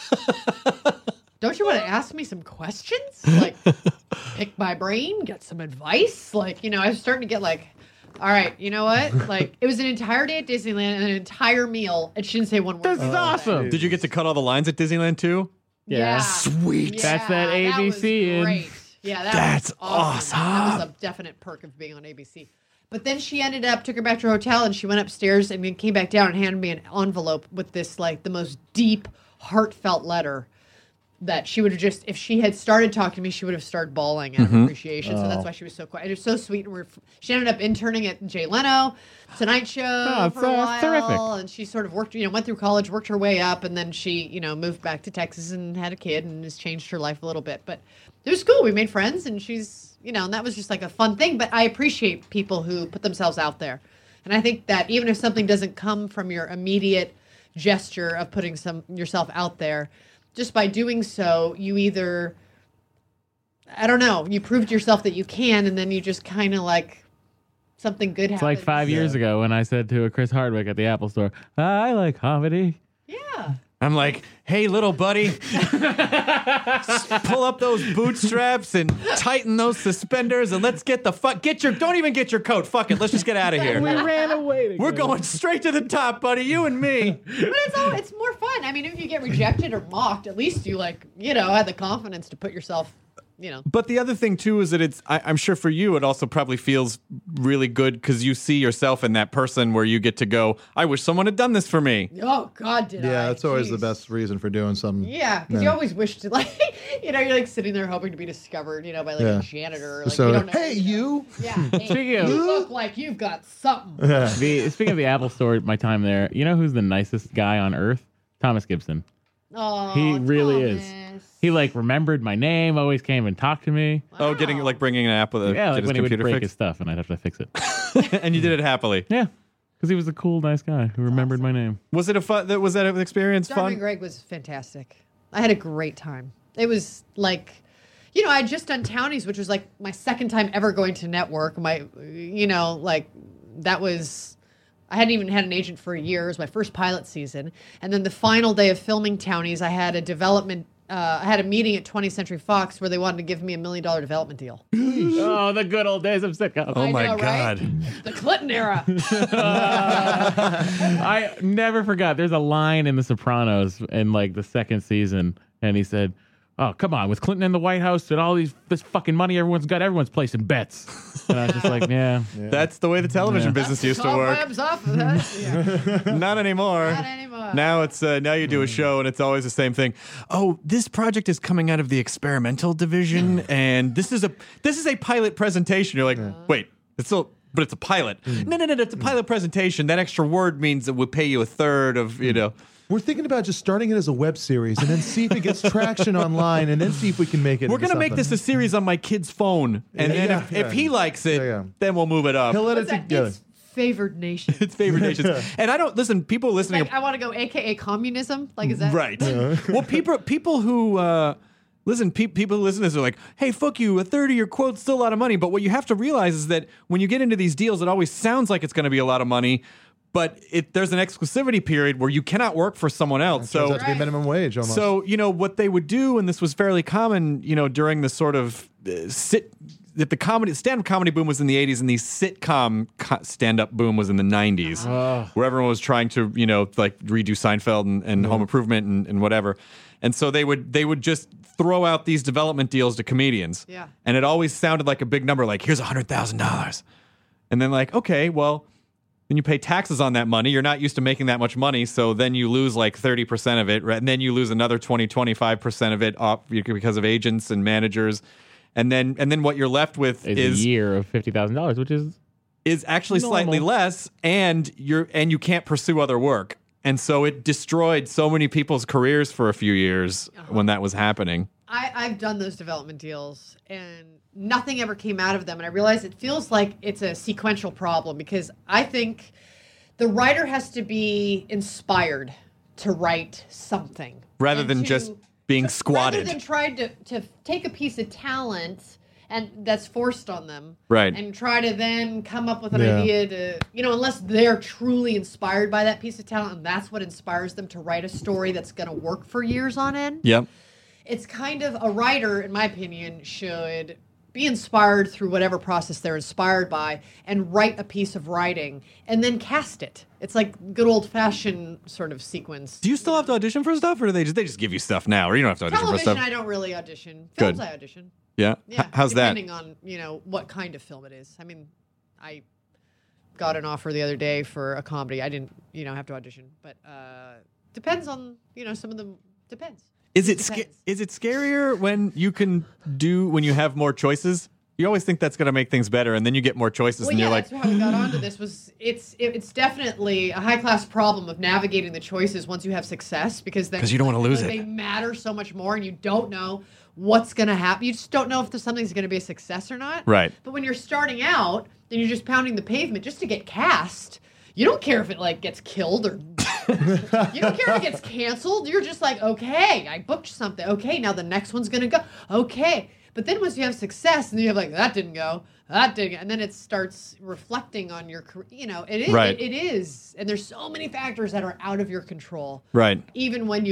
Don't you want to ask me some questions? Pick my brain, get some advice? I was starting to get all right, you know what? It was an entire day at Disneyland and an entire meal, and she didn't say one word. This is awesome. Did you get to cut all the lines at Disneyland too? Yeah. Sweet. That's that ABC was in. great. Yeah, That's was awesome. That was a definite perk of being on ABC. But then she took her back to her hotel, and she went upstairs and then came back down and handed me an envelope with this the most deep, heartfelt letter that she would have just, if she had started talking to me, she would have started bawling out of appreciation. So that's why she was so quiet. It was so sweet. And she ended up interning at Jay Leno, Tonight Show for a while. terrific. And she sort of worked, went through college, worked her way up, and then she, moved back to Texas and had a kid and has changed her life a little bit. But it was cool. We made friends, and she's, and that was just a fun thing. But I appreciate people who put themselves out there. And I think that even if something doesn't come from your immediate gesture of putting yourself out there, just by doing so, you either, I don't know, you proved yourself that you can, and then you just kind of something good It's happens. like 5 years ago when I said to a Chris Hardwick at the Apple Store, I like comedy. Yeah. I'm like, hey, little buddy, pull up those bootstraps and tighten those suspenders, and let's get don't even get your coat. Fuck it. Let's just get out of here. ran away. We're going straight to the top, buddy. You and me. But it's more fun. I mean, if you get rejected or mocked, at least you had the confidence to put yourself But the other thing too is that I'm sure for you, it also probably feels really good because you see yourself in that person where you get to go, I wish someone had done this for me. Oh God, did I? Yeah, that's always the Jeez. best reason for doing something. Yeah, because you always wish to you're like sitting there hoping to be discovered, by like a janitor. Like, So, you don't know, hey, you. Yeah. Hey, Speaking of- you look like you've got something. Speaking of the Apple Store, my time there, you know who's the nicest guy on earth? Thomas Gibson. Oh, He really is. Thomas. He remembered my name, always came and talked to me. Oh, bringing an app with Yeah, get his when he would computer break his fixed. stuff and I'd have to fix it. And you did it happily. Yeah, because he was a cool, nice guy who remembered my name. Was it was that an experience Dharma fun? and Greg was fantastic. I had a great time. It was like, I had just done Townies, which was like my second time ever going to network. That was, I hadn't even had an agent for a year. It was my first pilot season. And then the final day of filming Townies, I had I had a meeting at 20th Century Fox where they wanted to give me $1 million development deal. Oh, the good old days of sitcoms. Oh my know, right? God. The Clinton era. I never forgot. There's a line in The Sopranos in the second season, and he said, "Oh, come on, with Clinton in the White House and all this fucking money everyone's placing bets." And I was just like, yeah. That's the way the television business used to work. Cobwebs off of that. Yeah. Not anymore. Not anymore. Now it's now you do a show and it's always the same thing. Oh, this project is coming out of the experimental division, and this is a pilot presentation. You're like, wait, but it's a pilot. No, it's a pilot presentation. That extra word means that we'll pay you a third of We're thinking about just starting it as a web series and then see if it gets traction online and then see if we can make it. We're gonna make this a series on my kid's phone, and then if he likes it, then we'll move it up. He'll let it What's that? together. It's favored nation. It's favorite nations, and I don't listen. People listening, Like, I want to go AKA communism. Like, is that right? Well, people who listen, people who listen to this are like, hey, fuck you, a third of your quote's still a lot of money. But what you have to realize is that when you get into these deals, it always sounds like it's going to be a lot of money. But there's an exclusivity period where you cannot work for someone else. Turns out to be minimum wage almost. So, what they would do, and this was fairly common, during the sort of stand-up comedy boom was in the 80s and the sitcom stand-up boom was in the 90s, where everyone was trying to, redo Seinfeld and Home Improvement and whatever. And so they would just throw out these development deals to comedians. Yeah. And it always sounded like a big number, like, here's $100,000. And then then you pay taxes on that money. You're not used to making that much money, so then you lose 30% of it, right? And then you lose another 25% of it off because of agents and managers. And then what you're left with is a year of $50,000, which is actually slightly less, and you can't pursue other work. And so it destroyed so many people's careers for a few years when that was happening. I've done those development deals and nothing ever came out of them. And I realize it feels like it's a sequential problem because I think the writer has to be inspired to write something. Rather than just being squatted. Rather than trying to take a piece of talent and that's forced on them. Right. And try to then come up with an idea to, unless they're truly inspired by that piece of talent and that's what inspires them to write a story that's going to work for years on end. Yep. It's kind of a writer, in my opinion, should be inspired through whatever process they're inspired by and write a piece of writing and then cast it. It's like good old-fashioned sort of sequence. Do you still have to audition for stuff, or they just give you stuff now, or you don't have to audition Television, for stuff? I don't really audition. Films, Good. I audition. Yeah? Yeah. How's that? Depending on, what kind of film it is. I mean, I got an offer the other day for a comedy. I didn't, have to audition. But depends on, some of them. Depends. Is it scarier when you have more choices? You always think that's going to make things better, and then you get more choices, and you're like, that's how we got onto this. It's definitely a high class problem of navigating the choices once you have success, because you don't want to lose it. They matter so much more, and you don't know what's going to happen. You just don't know if something's going to be a success or not. Right. But when you're starting out, and you're just pounding the pavement just to get cast, you don't care if it gets killed or. You don't care if it gets canceled. You're just like, okay, I booked something. Okay, now the next one's going to go. Okay. But then once you have success and you have that didn't go, and then it starts reflecting on your career. It is. Right. It is. And there's so many factors that are out of your control. right. Even when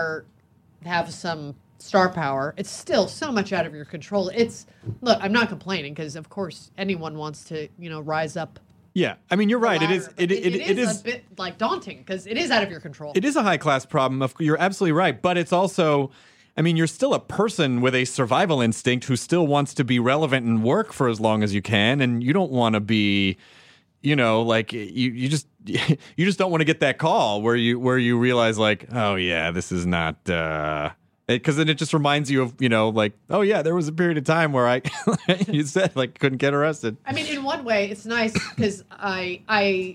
have some star power, it's still so much out of your control. Look, I'm not complaining because, of course, anyone wants to, rise up. Yeah, I mean, you're right. Ladder, It is a bit daunting because it is out of your control. It is a high class problem. You're absolutely right, but it's also I mean, you're still a person with a survival instinct who still wants to be relevant and work for as long as you can, and you don't want to be, like you just don't want to get that call where you realize like, oh yeah, this is not. Because then it just reminds you of, like, oh yeah, there was a period of time where you said like couldn't get arrested. I mean, in one way, it's nice because I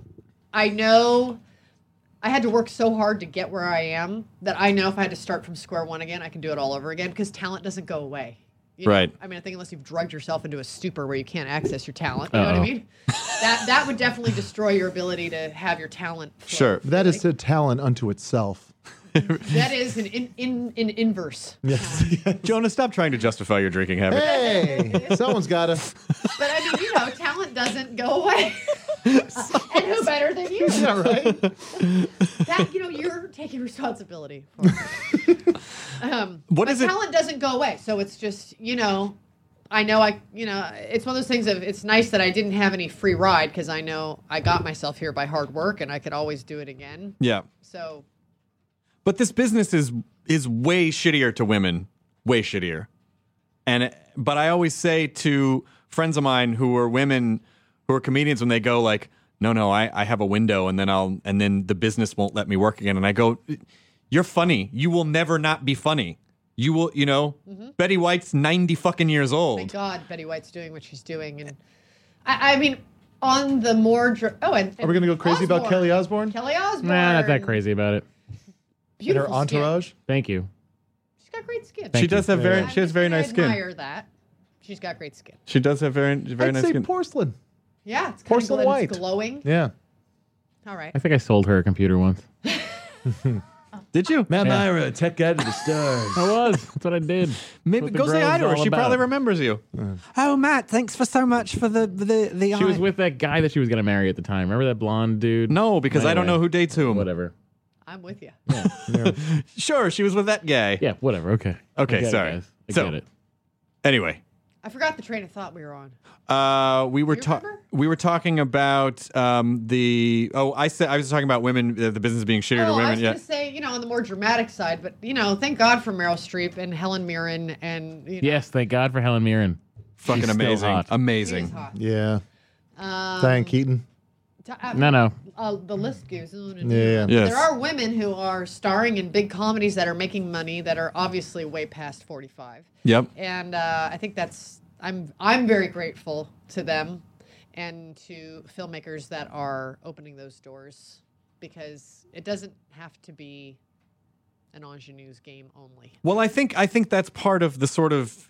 know I had to work so hard to get where I am that I know if I had to start from square one again, I can do it all over again because talent doesn't go away. Right. I mean, I think unless you've drugged yourself into a stupor where you can't access your talent, you know what I mean? That would definitely destroy your ability to have your talent flow. Sure. That is a talent unto itself. That is an inverse. Yes. Jonah, stop trying to justify your drinking habit. Hey, someone's got to. But I mean, talent doesn't go away. And who better than you? Yeah, right. That, you're taking responsibility for it. What but is it? Talent doesn't go away. So it's just, I know it's one of those things of it's nice that I didn't have any free ride because I know I got myself here by hard work and I could always do it again. Yeah. So. But this business is way shittier to women, way shittier. But I always say to friends of mine who are women, who are comedians, when they go like, no, I have a window and then the business won't let me work again. And I go, you're funny. You will never not be funny. You will, Betty White's 90 fucking years old. Thank God Betty White's doing what she's doing. And I mean, on the more... and Are we going to go crazy about Kelly Osbourne? Kelly Osbourne. Nah, not that crazy about it. Beautiful And her entourage? Skin. Thank you. She's got great skin. She does have she has very nice I skin. admire that. She's got great skin. She does have very I'd nice say skin. porcelain. Yeah, it's Porcelain kind of white. It's glowing. Yeah. All right. I think I sold her a computer once. Did you? Matt Myra, tech guy to the stars. I was. That's what I did. Maybe That's what go the say hi Grove's to her. all She about. probably remembers you. Oh, Matt, thanks for so much for the She was with that guy that she was going to marry at the time. Remember that blonde dude? No, because I don't know who dates whom. Whatever. I'm with you. Sure, she was with that guy. Yeah, whatever. Okay. Okay, I get it, sorry. guys. I So- get it. Anyway, I forgot the train of thought we were on. we were Do you remember? we were talking about I was talking about women, the business being shittier to I women. was Yeah. going to say, on the more dramatic side, but, thank God for Meryl Streep and Helen Mirren and, Yes, thank God for Helen Mirren. Fucking She's still amazing. hot. she Amazing. is hot. Yeah. Diane Keaton. No. The list goes on. Yeah. Yes. There are women who are starring in big comedies that are making money that are obviously way past 45. Yep. And I think I'm very grateful to them and to filmmakers that are opening those doors because it doesn't have to be an ingenue's game only. Well, I think that's part of the sort of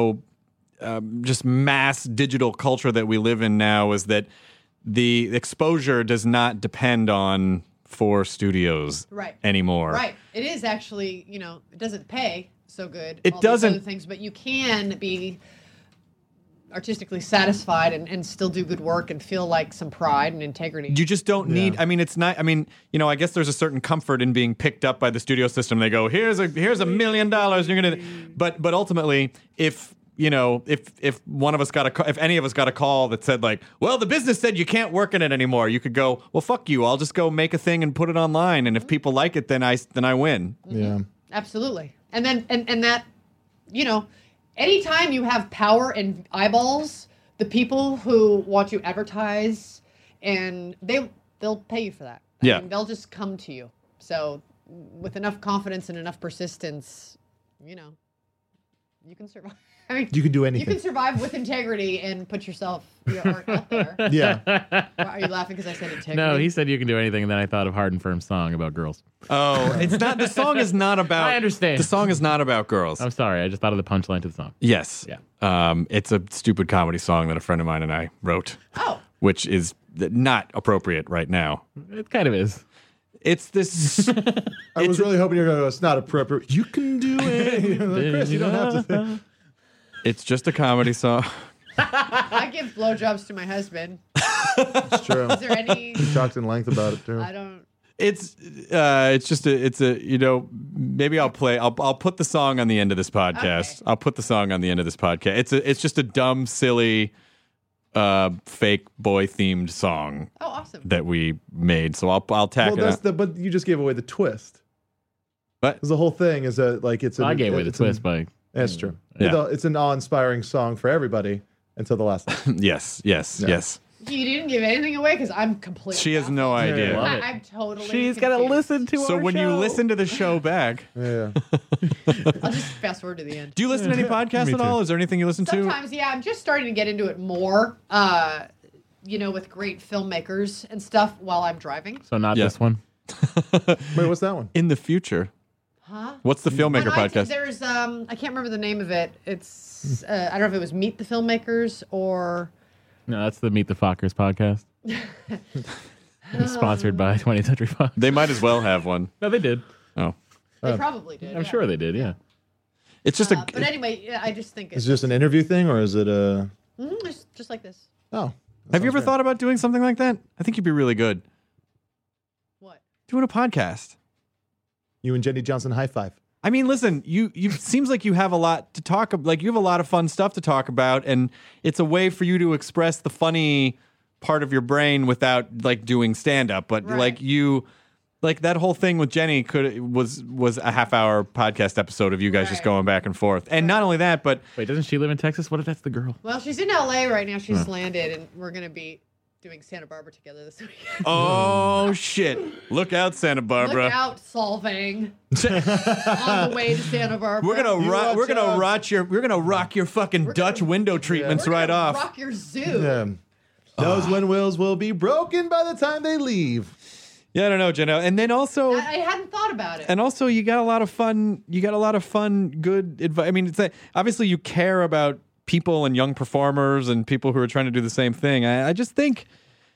just mass digital culture that we live in now is that the exposure does not depend on 4 studios anymore. Right. It is actually, it doesn't pay so good. It all these doesn't- other things, but you can be artistically satisfied and still do good work and feel like some pride and integrity. You just don't need. I mean, it's not. I mean, I guess there's a certain comfort in being picked up by the studio system. They go, here's $1 million. You're gonna. But ultimately, if one of us if any of us got a call that said like, well, the business said you can't work in it anymore, you could go, well, fuck you. I'll just go make a thing and put it online, and if people like it, then I win. Yeah. Absolutely. And then and that, anytime you have power and eyeballs, the people who want to advertise and they'll pay you for that. I mean, they'll just come to you. So with enough confidence and enough persistence, you can survive. I mean, You can do you anything. can survive with integrity and put your art out there. Yeah. Why are you laughing because I said integrity? No, he said you can do anything, and then I thought of Hard and Firm's song about girls. Oh, it's not. The song is not about. I understand. The song is not about girls. I'm sorry, I just thought of the punchline to the song. Yes. Yeah. It's a stupid comedy song that a friend of mine and I wrote. Oh. Which is not appropriate right now. It kind of is. It's this. I was really hoping you were going to go, it's not appropriate. You can do it. Like, Chris, you don't have to. It's just a comedy song. I give blowjobs to my husband. It's true. Is there any? We talked in length about it, too. I don't. It's just maybe I'll put the song on the end of this podcast. Okay. I'll put the song on the end of this podcast. It's just a dumb, silly, fake boy themed song Oh, awesome. that we made. So I'll tack Well, it that's on. but you just gave away the twist. But The whole thing is that like it's. I gave away the twist by. That's true. Yeah. It's an awe-inspiring song for everybody until the last line. yes. You didn't give anything away because I'm completely. She has no baffled. idea. Love it. I'm totally. She's got to confused. listen to So our when you show. listen to the show back, Yeah. I'll just fast forward to the end. do you listen to any podcasts at all? Is there anything you listen to? Sometimes, yeah, I'm just starting to get into it more. With great filmmakers and stuff while I'm driving. So not Yeah. this one. Wait, what's that one? In the future. Huh? What's the filmmaker On iTunes, podcast? There's I can't remember the name of it. It's I don't know if it was Meet the Filmmakers or No, that's the Meet the Fockers podcast. Sponsored by 20th Century Fox. They might as well have one. No, they did. Oh. they probably did. I'm yeah. sure they did. Yeah. It's just But anyway, yeah, I just think Is it just an interview thing or is it a? it's just like this. Oh. Have you ever thought about doing something like that? I think you'd be really good. What? Doing a podcast. You and Jenny Johnson high five. I mean, listen, you seems like you have a lot to talk about. Like you have a lot of fun stuff to talk about, and it's a way for you to express the funny part of your brain without like doing stand up. But Right. like that whole thing with Jenny was a half-hour podcast episode of you guys just Right. going back and forth. And not only that, but Wait, doesn't she live in Texas? What if that's the girl? Well, she's in LA right now. She's landed, and we're gonna be doing Santa Barbara together this weekend. oh shit! Look out, Santa Barbara. Look out, Solvang. On the way to Santa Barbara. We're gonna watch out. we're gonna rock your fucking Dutch window treatments We're right gonna off. Rock your zoo. Yeah. Those windmills will be broken by the time they leave. Yeah, I don't know, Jenna. And then also, I hadn't thought about it. and also, you got a lot of fun. You got a lot of fun, good advice. I mean, it's obviously you care about people and young performers and people who are trying to do the same thing. I just think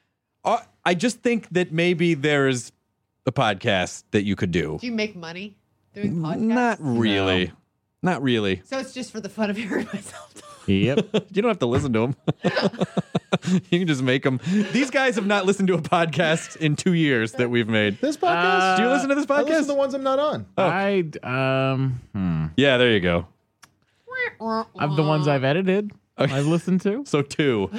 that maybe there's a podcast that you could do. Do you make money doing podcasts? Not really. Not really. So it's just for the fun of hearing myself talk. Yep. You don't have to listen to them. You can just make them. These guys have not listened to a podcast in 2 years that we've made. This podcast? Do you listen to this I listen podcast? to the ones I'm not on. Yeah, there you go. Of the ones I've edited, I've listened to. So 2.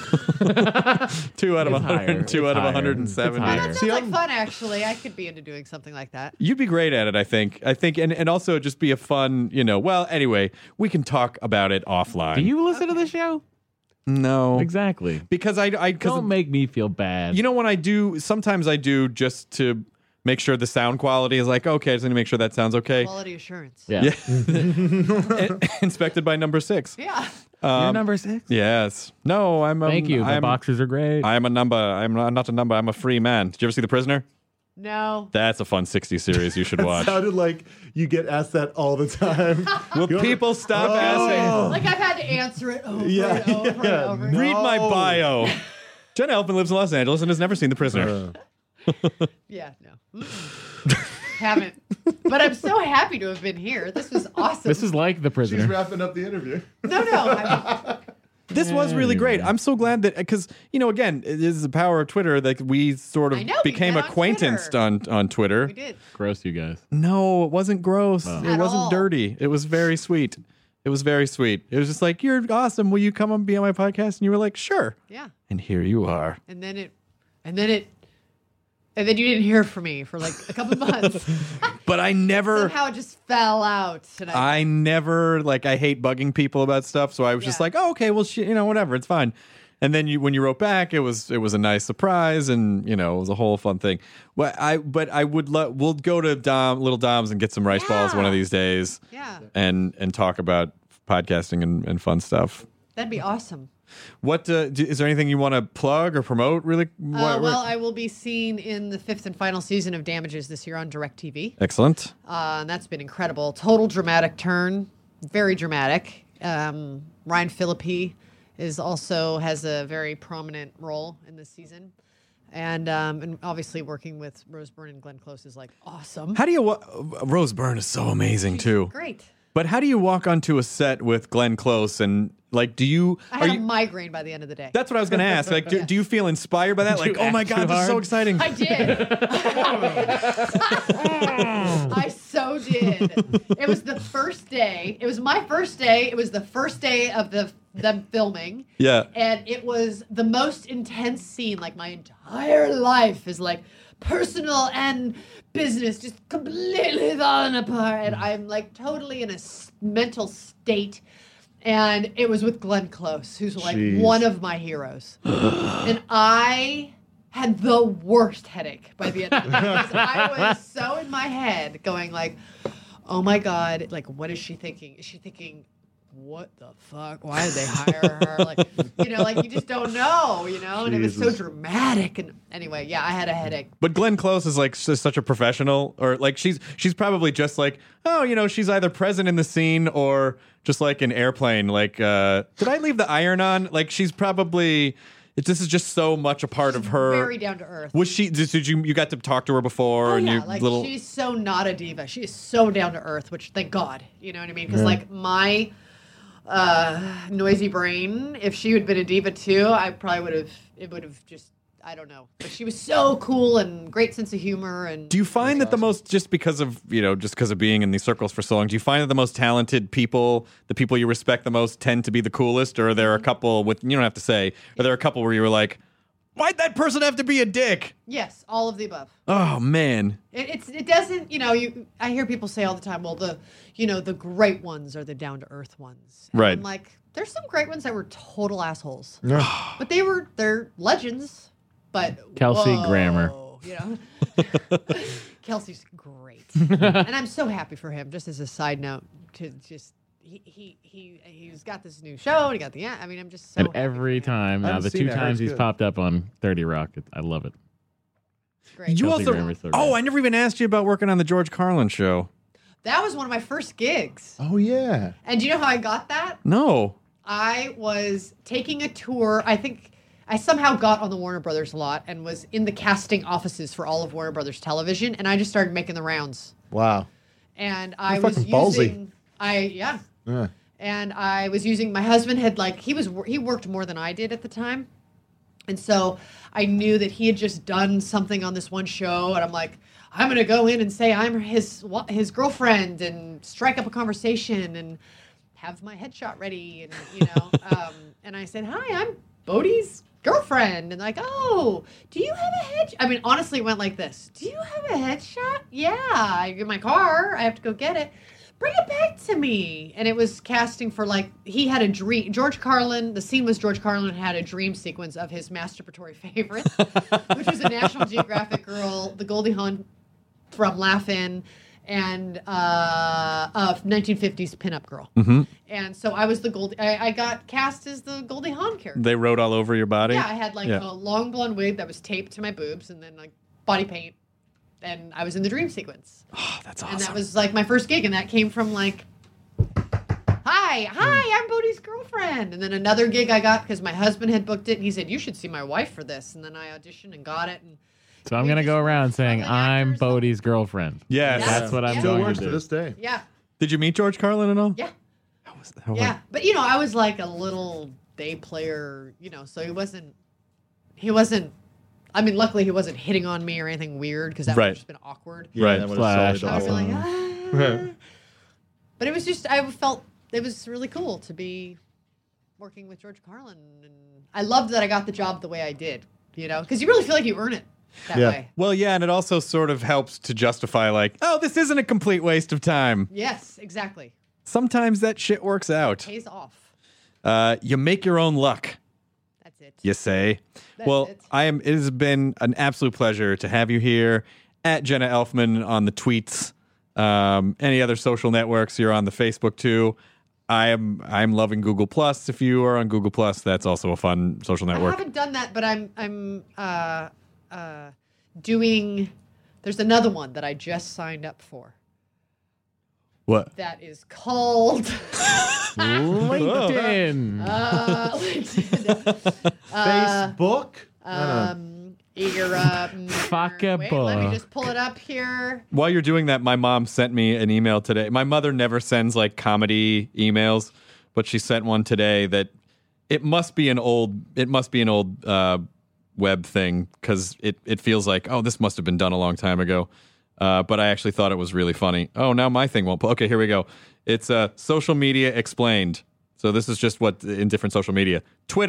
2 out of It's higher. 100. 2 out of It's higher. 170. It's higher. That sounds like fun, actually. I could be into doing something like that. You'd be great at it, I think. And also just be a fun, well, anyway, we can talk about it offline. Do you listen to the show? No. Exactly. Because Don't make me feel bad. when I do, sometimes I do just to make sure the sound quality is like, okay, I just need to make sure that sounds okay. Quality assurance. Yeah. Inspected by number 6. Yeah. You're number 6. Yes. No, I'm Thank you. The boxers are great. I'm a number. I'm not a number. I'm a free man. Did you ever see The Prisoner? No. That's a fun 60s series you should watch. Sounded like you get asked that all the time. Will people stop asking? Like I've had to answer it over Yeah, and over yeah, and over. no. Read my bio. Jenna Elfman lives in Los Angeles and has never seen The Prisoner. Yeah, no. Haven't. But I'm so happy to have been here. This was awesome. This is like The Prisoner. She's wrapping up the interview. No. This was really great. I'm so glad that, because, again, it is the power of Twitter that we sort of I know, we became met on acquaintanced Twitter. on Twitter. We did. Gross, you guys. No, it wasn't gross. It At wasn't all. dirty. It was very sweet. It was very sweet. It was just like, you're awesome. Will you come and be on my podcast? And you were like, sure. Yeah. And here you are. And then you didn't hear from me for like a couple months. But I never, Somehow it just fell out. And I hate bugging people about stuff. So I was just Yeah. like, oh, okay, well, whatever, it's fine. And then when you wrote back, it was a nice surprise, and it was a whole fun thing. We'll go to Little Dom's and get some rice balls one of these days, Yeah. and talk about podcasting and fun stuff. That'd be awesome. What is there anything you want to plug or promote? Really? Well, I will be seen in the 5th and final season of Damages this year on DirecTV. Excellent. And that's been incredible. Total dramatic turn. Very dramatic. Ryan Phillippe has a very prominent role in this season. And obviously working with Rose Byrne and Glenn Close is like awesome. How do you? Rose Byrne is so amazing too. Great. But how do you walk onto a set with Glenn Close and like? Do you? I had a migraine by the end of the day. That's what I was going to ask. Like, do you feel inspired by that? Did Like, you oh my act god, too this is so hard? exciting. I did. I so did. It was the first day. It was my first day. It was the first day of them filming. Yeah. And it was the most intense scene. Like my entire life is like personal and business just completely falling apart. And I'm like totally in a mental state. And it was with Glenn Close, who's like one of my heroes. And I had the worst headache by the end of the day. I was so in my head going like, oh my God, like, what is she thinking? Is she thinking, what the fuck? Why did they hire her? Like, like you just don't know, and it was so dramatic. And anyway, yeah, I had a headache. But Glenn Close is like such a professional, or like she's probably just like, oh, she's either present in the scene or just like an airplane. Like, did I leave the iron on? Like, she's probably. This is just so much a part of her. Very down to earth. Was she? Did you got to talk to her before? Oh, and yeah, like she's so not a diva. She is so down to earth, which thank God. You know what I mean? Because like my noisy brain, if she had been a diva too, I probably would have. It would have just. I don't know. But she was so cool and great sense of humor. And do you find that the most, just because of being in these circles for so long, do you find that the most talented people, the people you respect the most, tend to be the coolest? Or are there a couple you don't have to say, are there a couple where you were like, why'd that person have to be a dick? Yes, all of the above. Oh man. It doesn't, I hear people say all the time, well, the great ones are the down to earth ones. And right. I'm like, there's some great ones that were total assholes. But they're legends. But Kelsey Grammer. Kelsey's great, and I'm so happy for him. Just as a side note, to just he's got this new show. And he got I'm just so. And every time, the two times he's popped up on 30 Rock, I love it. Great. You also. I never even asked you about working on the George Carlin show. That was one of my first gigs. Oh yeah. And do you know how I got that? No. I was taking a tour. I think. I somehow got on the Warner Brothers lot and was in the casting offices for all of Warner Brothers Television, and I just started making the rounds. Wow. And I You're was fucking ballsy. Yeah. And I was using, my husband had he worked more than I did at the time. And so I knew that he had just done something on this one show, and I'm like, I'm going to go in and say I'm his girlfriend and strike up a conversation and have my headshot ready. And, and I said, hi, I'm Bodie's girlfriend. And like, oh, do you have a headshot? I mean, honestly, it went like this. Do you have a headshot? Yeah, I get my car. I have to go get it. Bring it back to me. And it was casting for he had a dream. George Carlin, the scene was George Carlin had a dream sequence of his masturbatory favorites, which was a National Geographic girl, the Goldie Hawn from Laugh-In, and a 1950s pinup girl. Mm-hmm. And so I was the Goldie. I got cast as the Goldie Hawn character. They wrote all over your body? Yeah, I had a long blonde wig that was taped to my boobs, and then body paint. And I was in the dream sequence. Oh, that's awesome. And that was my first gig, and that came from hi, I'm Bodie's girlfriend. And then another gig I got because my husband had booked it, and he said, you should see my wife for this. And then I auditioned and got it. And so I'm going to go around saying I'm Bodie's girlfriend. Yes. That's what I'm Still going works to to do. this day. Yeah. Did you meet George Carlin at all? Yeah. How Yeah. But, I was like a little day player, so he wasn't, I mean, luckily he wasn't hitting on me or anything weird because that would have just been awkward. Yeah, Right. that would've Flash. sold I it was all. like, But it was just, I felt it was really cool to be working with George Carlin. And I loved that I got the job the way I did, because you really feel like you earn it that way. Well, yeah, and it also sort of helps to justify this isn't a complete waste of time. Yes, exactly. Sometimes that shit works out. Pays off. You make your own luck. That's it. You say. That's it. It has been an absolute pleasure to have you here at Jenna Elfman on the tweets. Any other social networks, you're on the Facebook too. I'm loving Google Plus. If you are on Google Plus, that's also a fun social network. I haven't done that, but I'm doing. There's another one that I just signed up for. What? That is called LinkedIn. Facebook? Fuck a wait, let me book. just pull it up here. While you're doing that, my mom sent me an email today. My mother never sends comedy emails, but she sent one today that it must be an old web thing because it feels like, oh, this must have been done a long time ago. But I actually thought it was really funny. Oh, now my thing won't pull. Okay, here we go. It's social media explained. So this is just what in different social media. Twitter,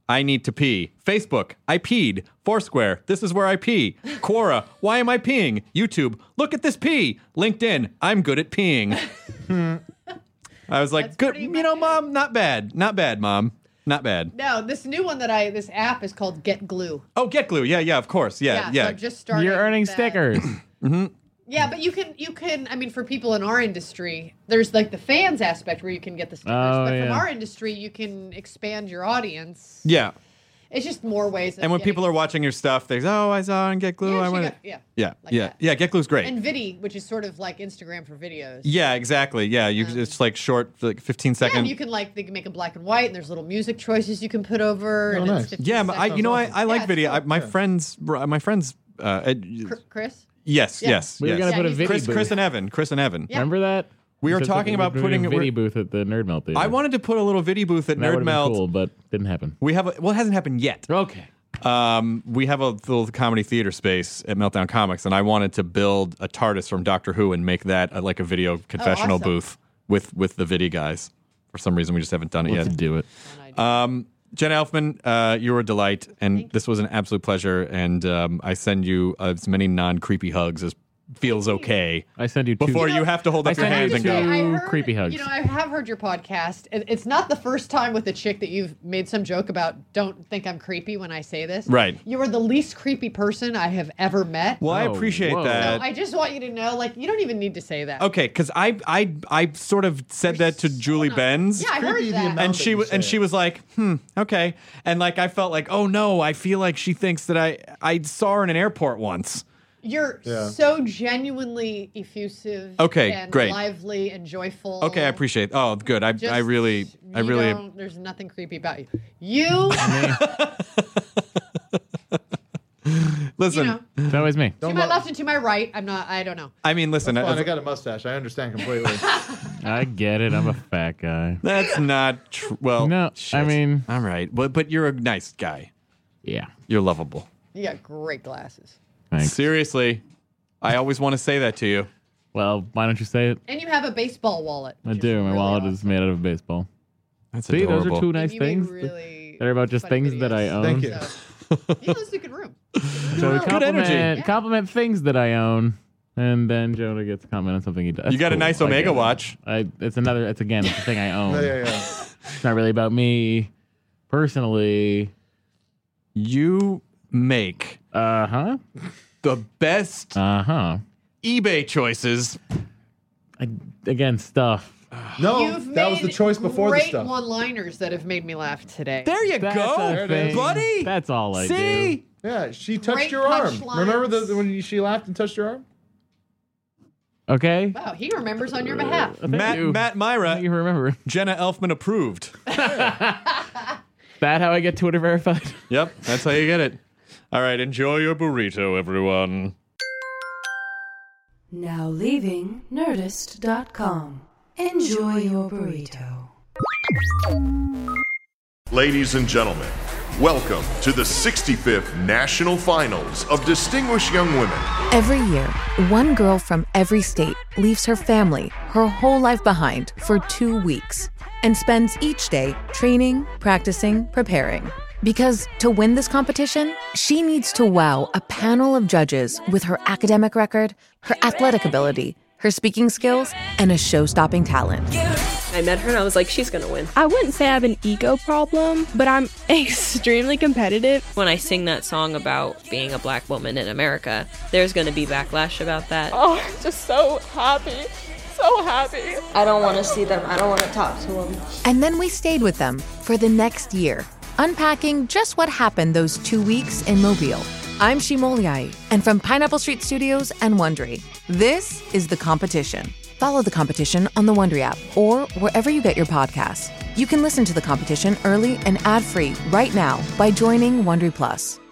I need to pee. Facebook, I peed. Foursquare, this is where I pee. Quora, why am I peeing? YouTube, look at this pee. LinkedIn, I'm good at peeing. I was like, good, Mom, not bad. Not bad, Mom. Not bad. No, this new one this app is called Get Glue. Oh, Get Glue. Yeah, of course. Yeah. So just started. You're earning that. stickers. Yeah, but you can. I mean, for people in our industry, there's like the fans aspect where you can get the stickers. But from our industry, you can expand your audience. Yeah. It's just more ways. And when people are watching your stuff, they say, "Oh, I saw it on Get Glue. I want it." Yeah. Get Glue's great. And Vidi, which is sort of like Instagram for videos. Yeah, exactly. Yeah, it's like short, like 15 second. Yeah, and you can they can make it black and white, and there's little music choices you can put over. Oh, and nice. it's 15 Yeah, but I like video. Cool. My friends. Chris. Yes. We were gonna put a video booth. Chris and Evan. Yeah. Remember that? We were talking about putting a video booth at the Nerd Melt Theater. I wanted to put a little video booth at that Nerd Melt. Cool, but didn't happen. It hasn't happened yet. Okay. We have a little comedy theater space at Meltdown Comics, and I wanted to build a TARDIS from Doctor Who and make that like a video confessional awesome. booth with the Vidi guys. For some reason, we just haven't done it Let's yet. do it. Jenna Elfman, you were a delight, and this was an absolute pleasure. And I send you as many non-creepy hugs as feels okay. I send you two. Before you have to hold up your hands and go. Creepy hugs. I have heard your podcast, and it's not the first time with a chick that you've made some joke about. Don't think I'm creepy when I say this. Right. You are the least creepy person I have ever met. Well, I appreciate that. So I just want you to know, you don't even need to say that. Okay, because I sort of said that to Julie Benz. Yeah, I heard that. And she was like, okay. And I felt like, oh no, I feel like she thinks that I saw her in an airport once. You're so genuinely effusive. Okay, and great. lively and joyful. Okay, I appreciate. Oh, good. I really. There's nothing creepy about you. You. Listen, it's always me. To my left and to my right, I don't know. I mean, listen. I got a mustache. I understand completely. I get it. I'm a fat guy. That's not true. Well, no. shit. I mean, all right, but you're a nice guy. Yeah. You're lovable. You got great glasses. Thanks. Seriously, I always want to say that to you. Well, why don't you say it? And you have a baseball wallet. I do. My wallet is made out of a baseball. That's See, adorable. those are two nice You make things. really They're about just funny things that I videos. own. Thank you. Yeah, this is a good room. So we Good energy. compliment things that I own, and then Jonah gets to comment on something he does. You got a nice Omega watch. It's a thing I own. Yeah. It's not really about me personally. You make the best eBay choices. Again, stuff. No, You've that was the made choice before the great stuff. one-liners that have made me laugh today. There you That's go, a thing. buddy. That's all I See? do. Yeah, she touched Great your arm. punchlines. Remember when she laughed and touched your arm? Okay. Wow, he remembers on your behalf. Thank you. Matt Myra, Thank you for remembering. Jenna Elfman approved. That how I get Twitter verified? Yep, that's how you get it. All right, enjoy your burrito, everyone. Now leaving Nerdist.com. Enjoy your burrito. Ladies and gentlemen, welcome to the 65th National Finals of Distinguished Young Women. Every year, one girl from every state leaves her family, her whole life behind for 2 weeks and spends each day training, practicing, preparing. Because to win this competition, she needs to wow a panel of judges with her academic record, her athletic ability, her speaking skills, and a show-stopping talent. I met her and I was like, she's gonna win. I wouldn't say I have an ego problem, but I'm extremely competitive. When I sing that song about being a black woman in America, there's gonna be backlash about that. Oh, I'm just so happy. So happy. I don't want to see them. I don't want to talk to them. And then we stayed with them for the next year, unpacking just what happened those 2 weeks in Mobile. I'm Shimoliai, and from Pineapple Street Studios and Wondery, this is The Competition. Follow The Competition on the Wondery app or wherever you get your podcasts. You can listen to The Competition early and ad-free right now by joining Wondery Plus.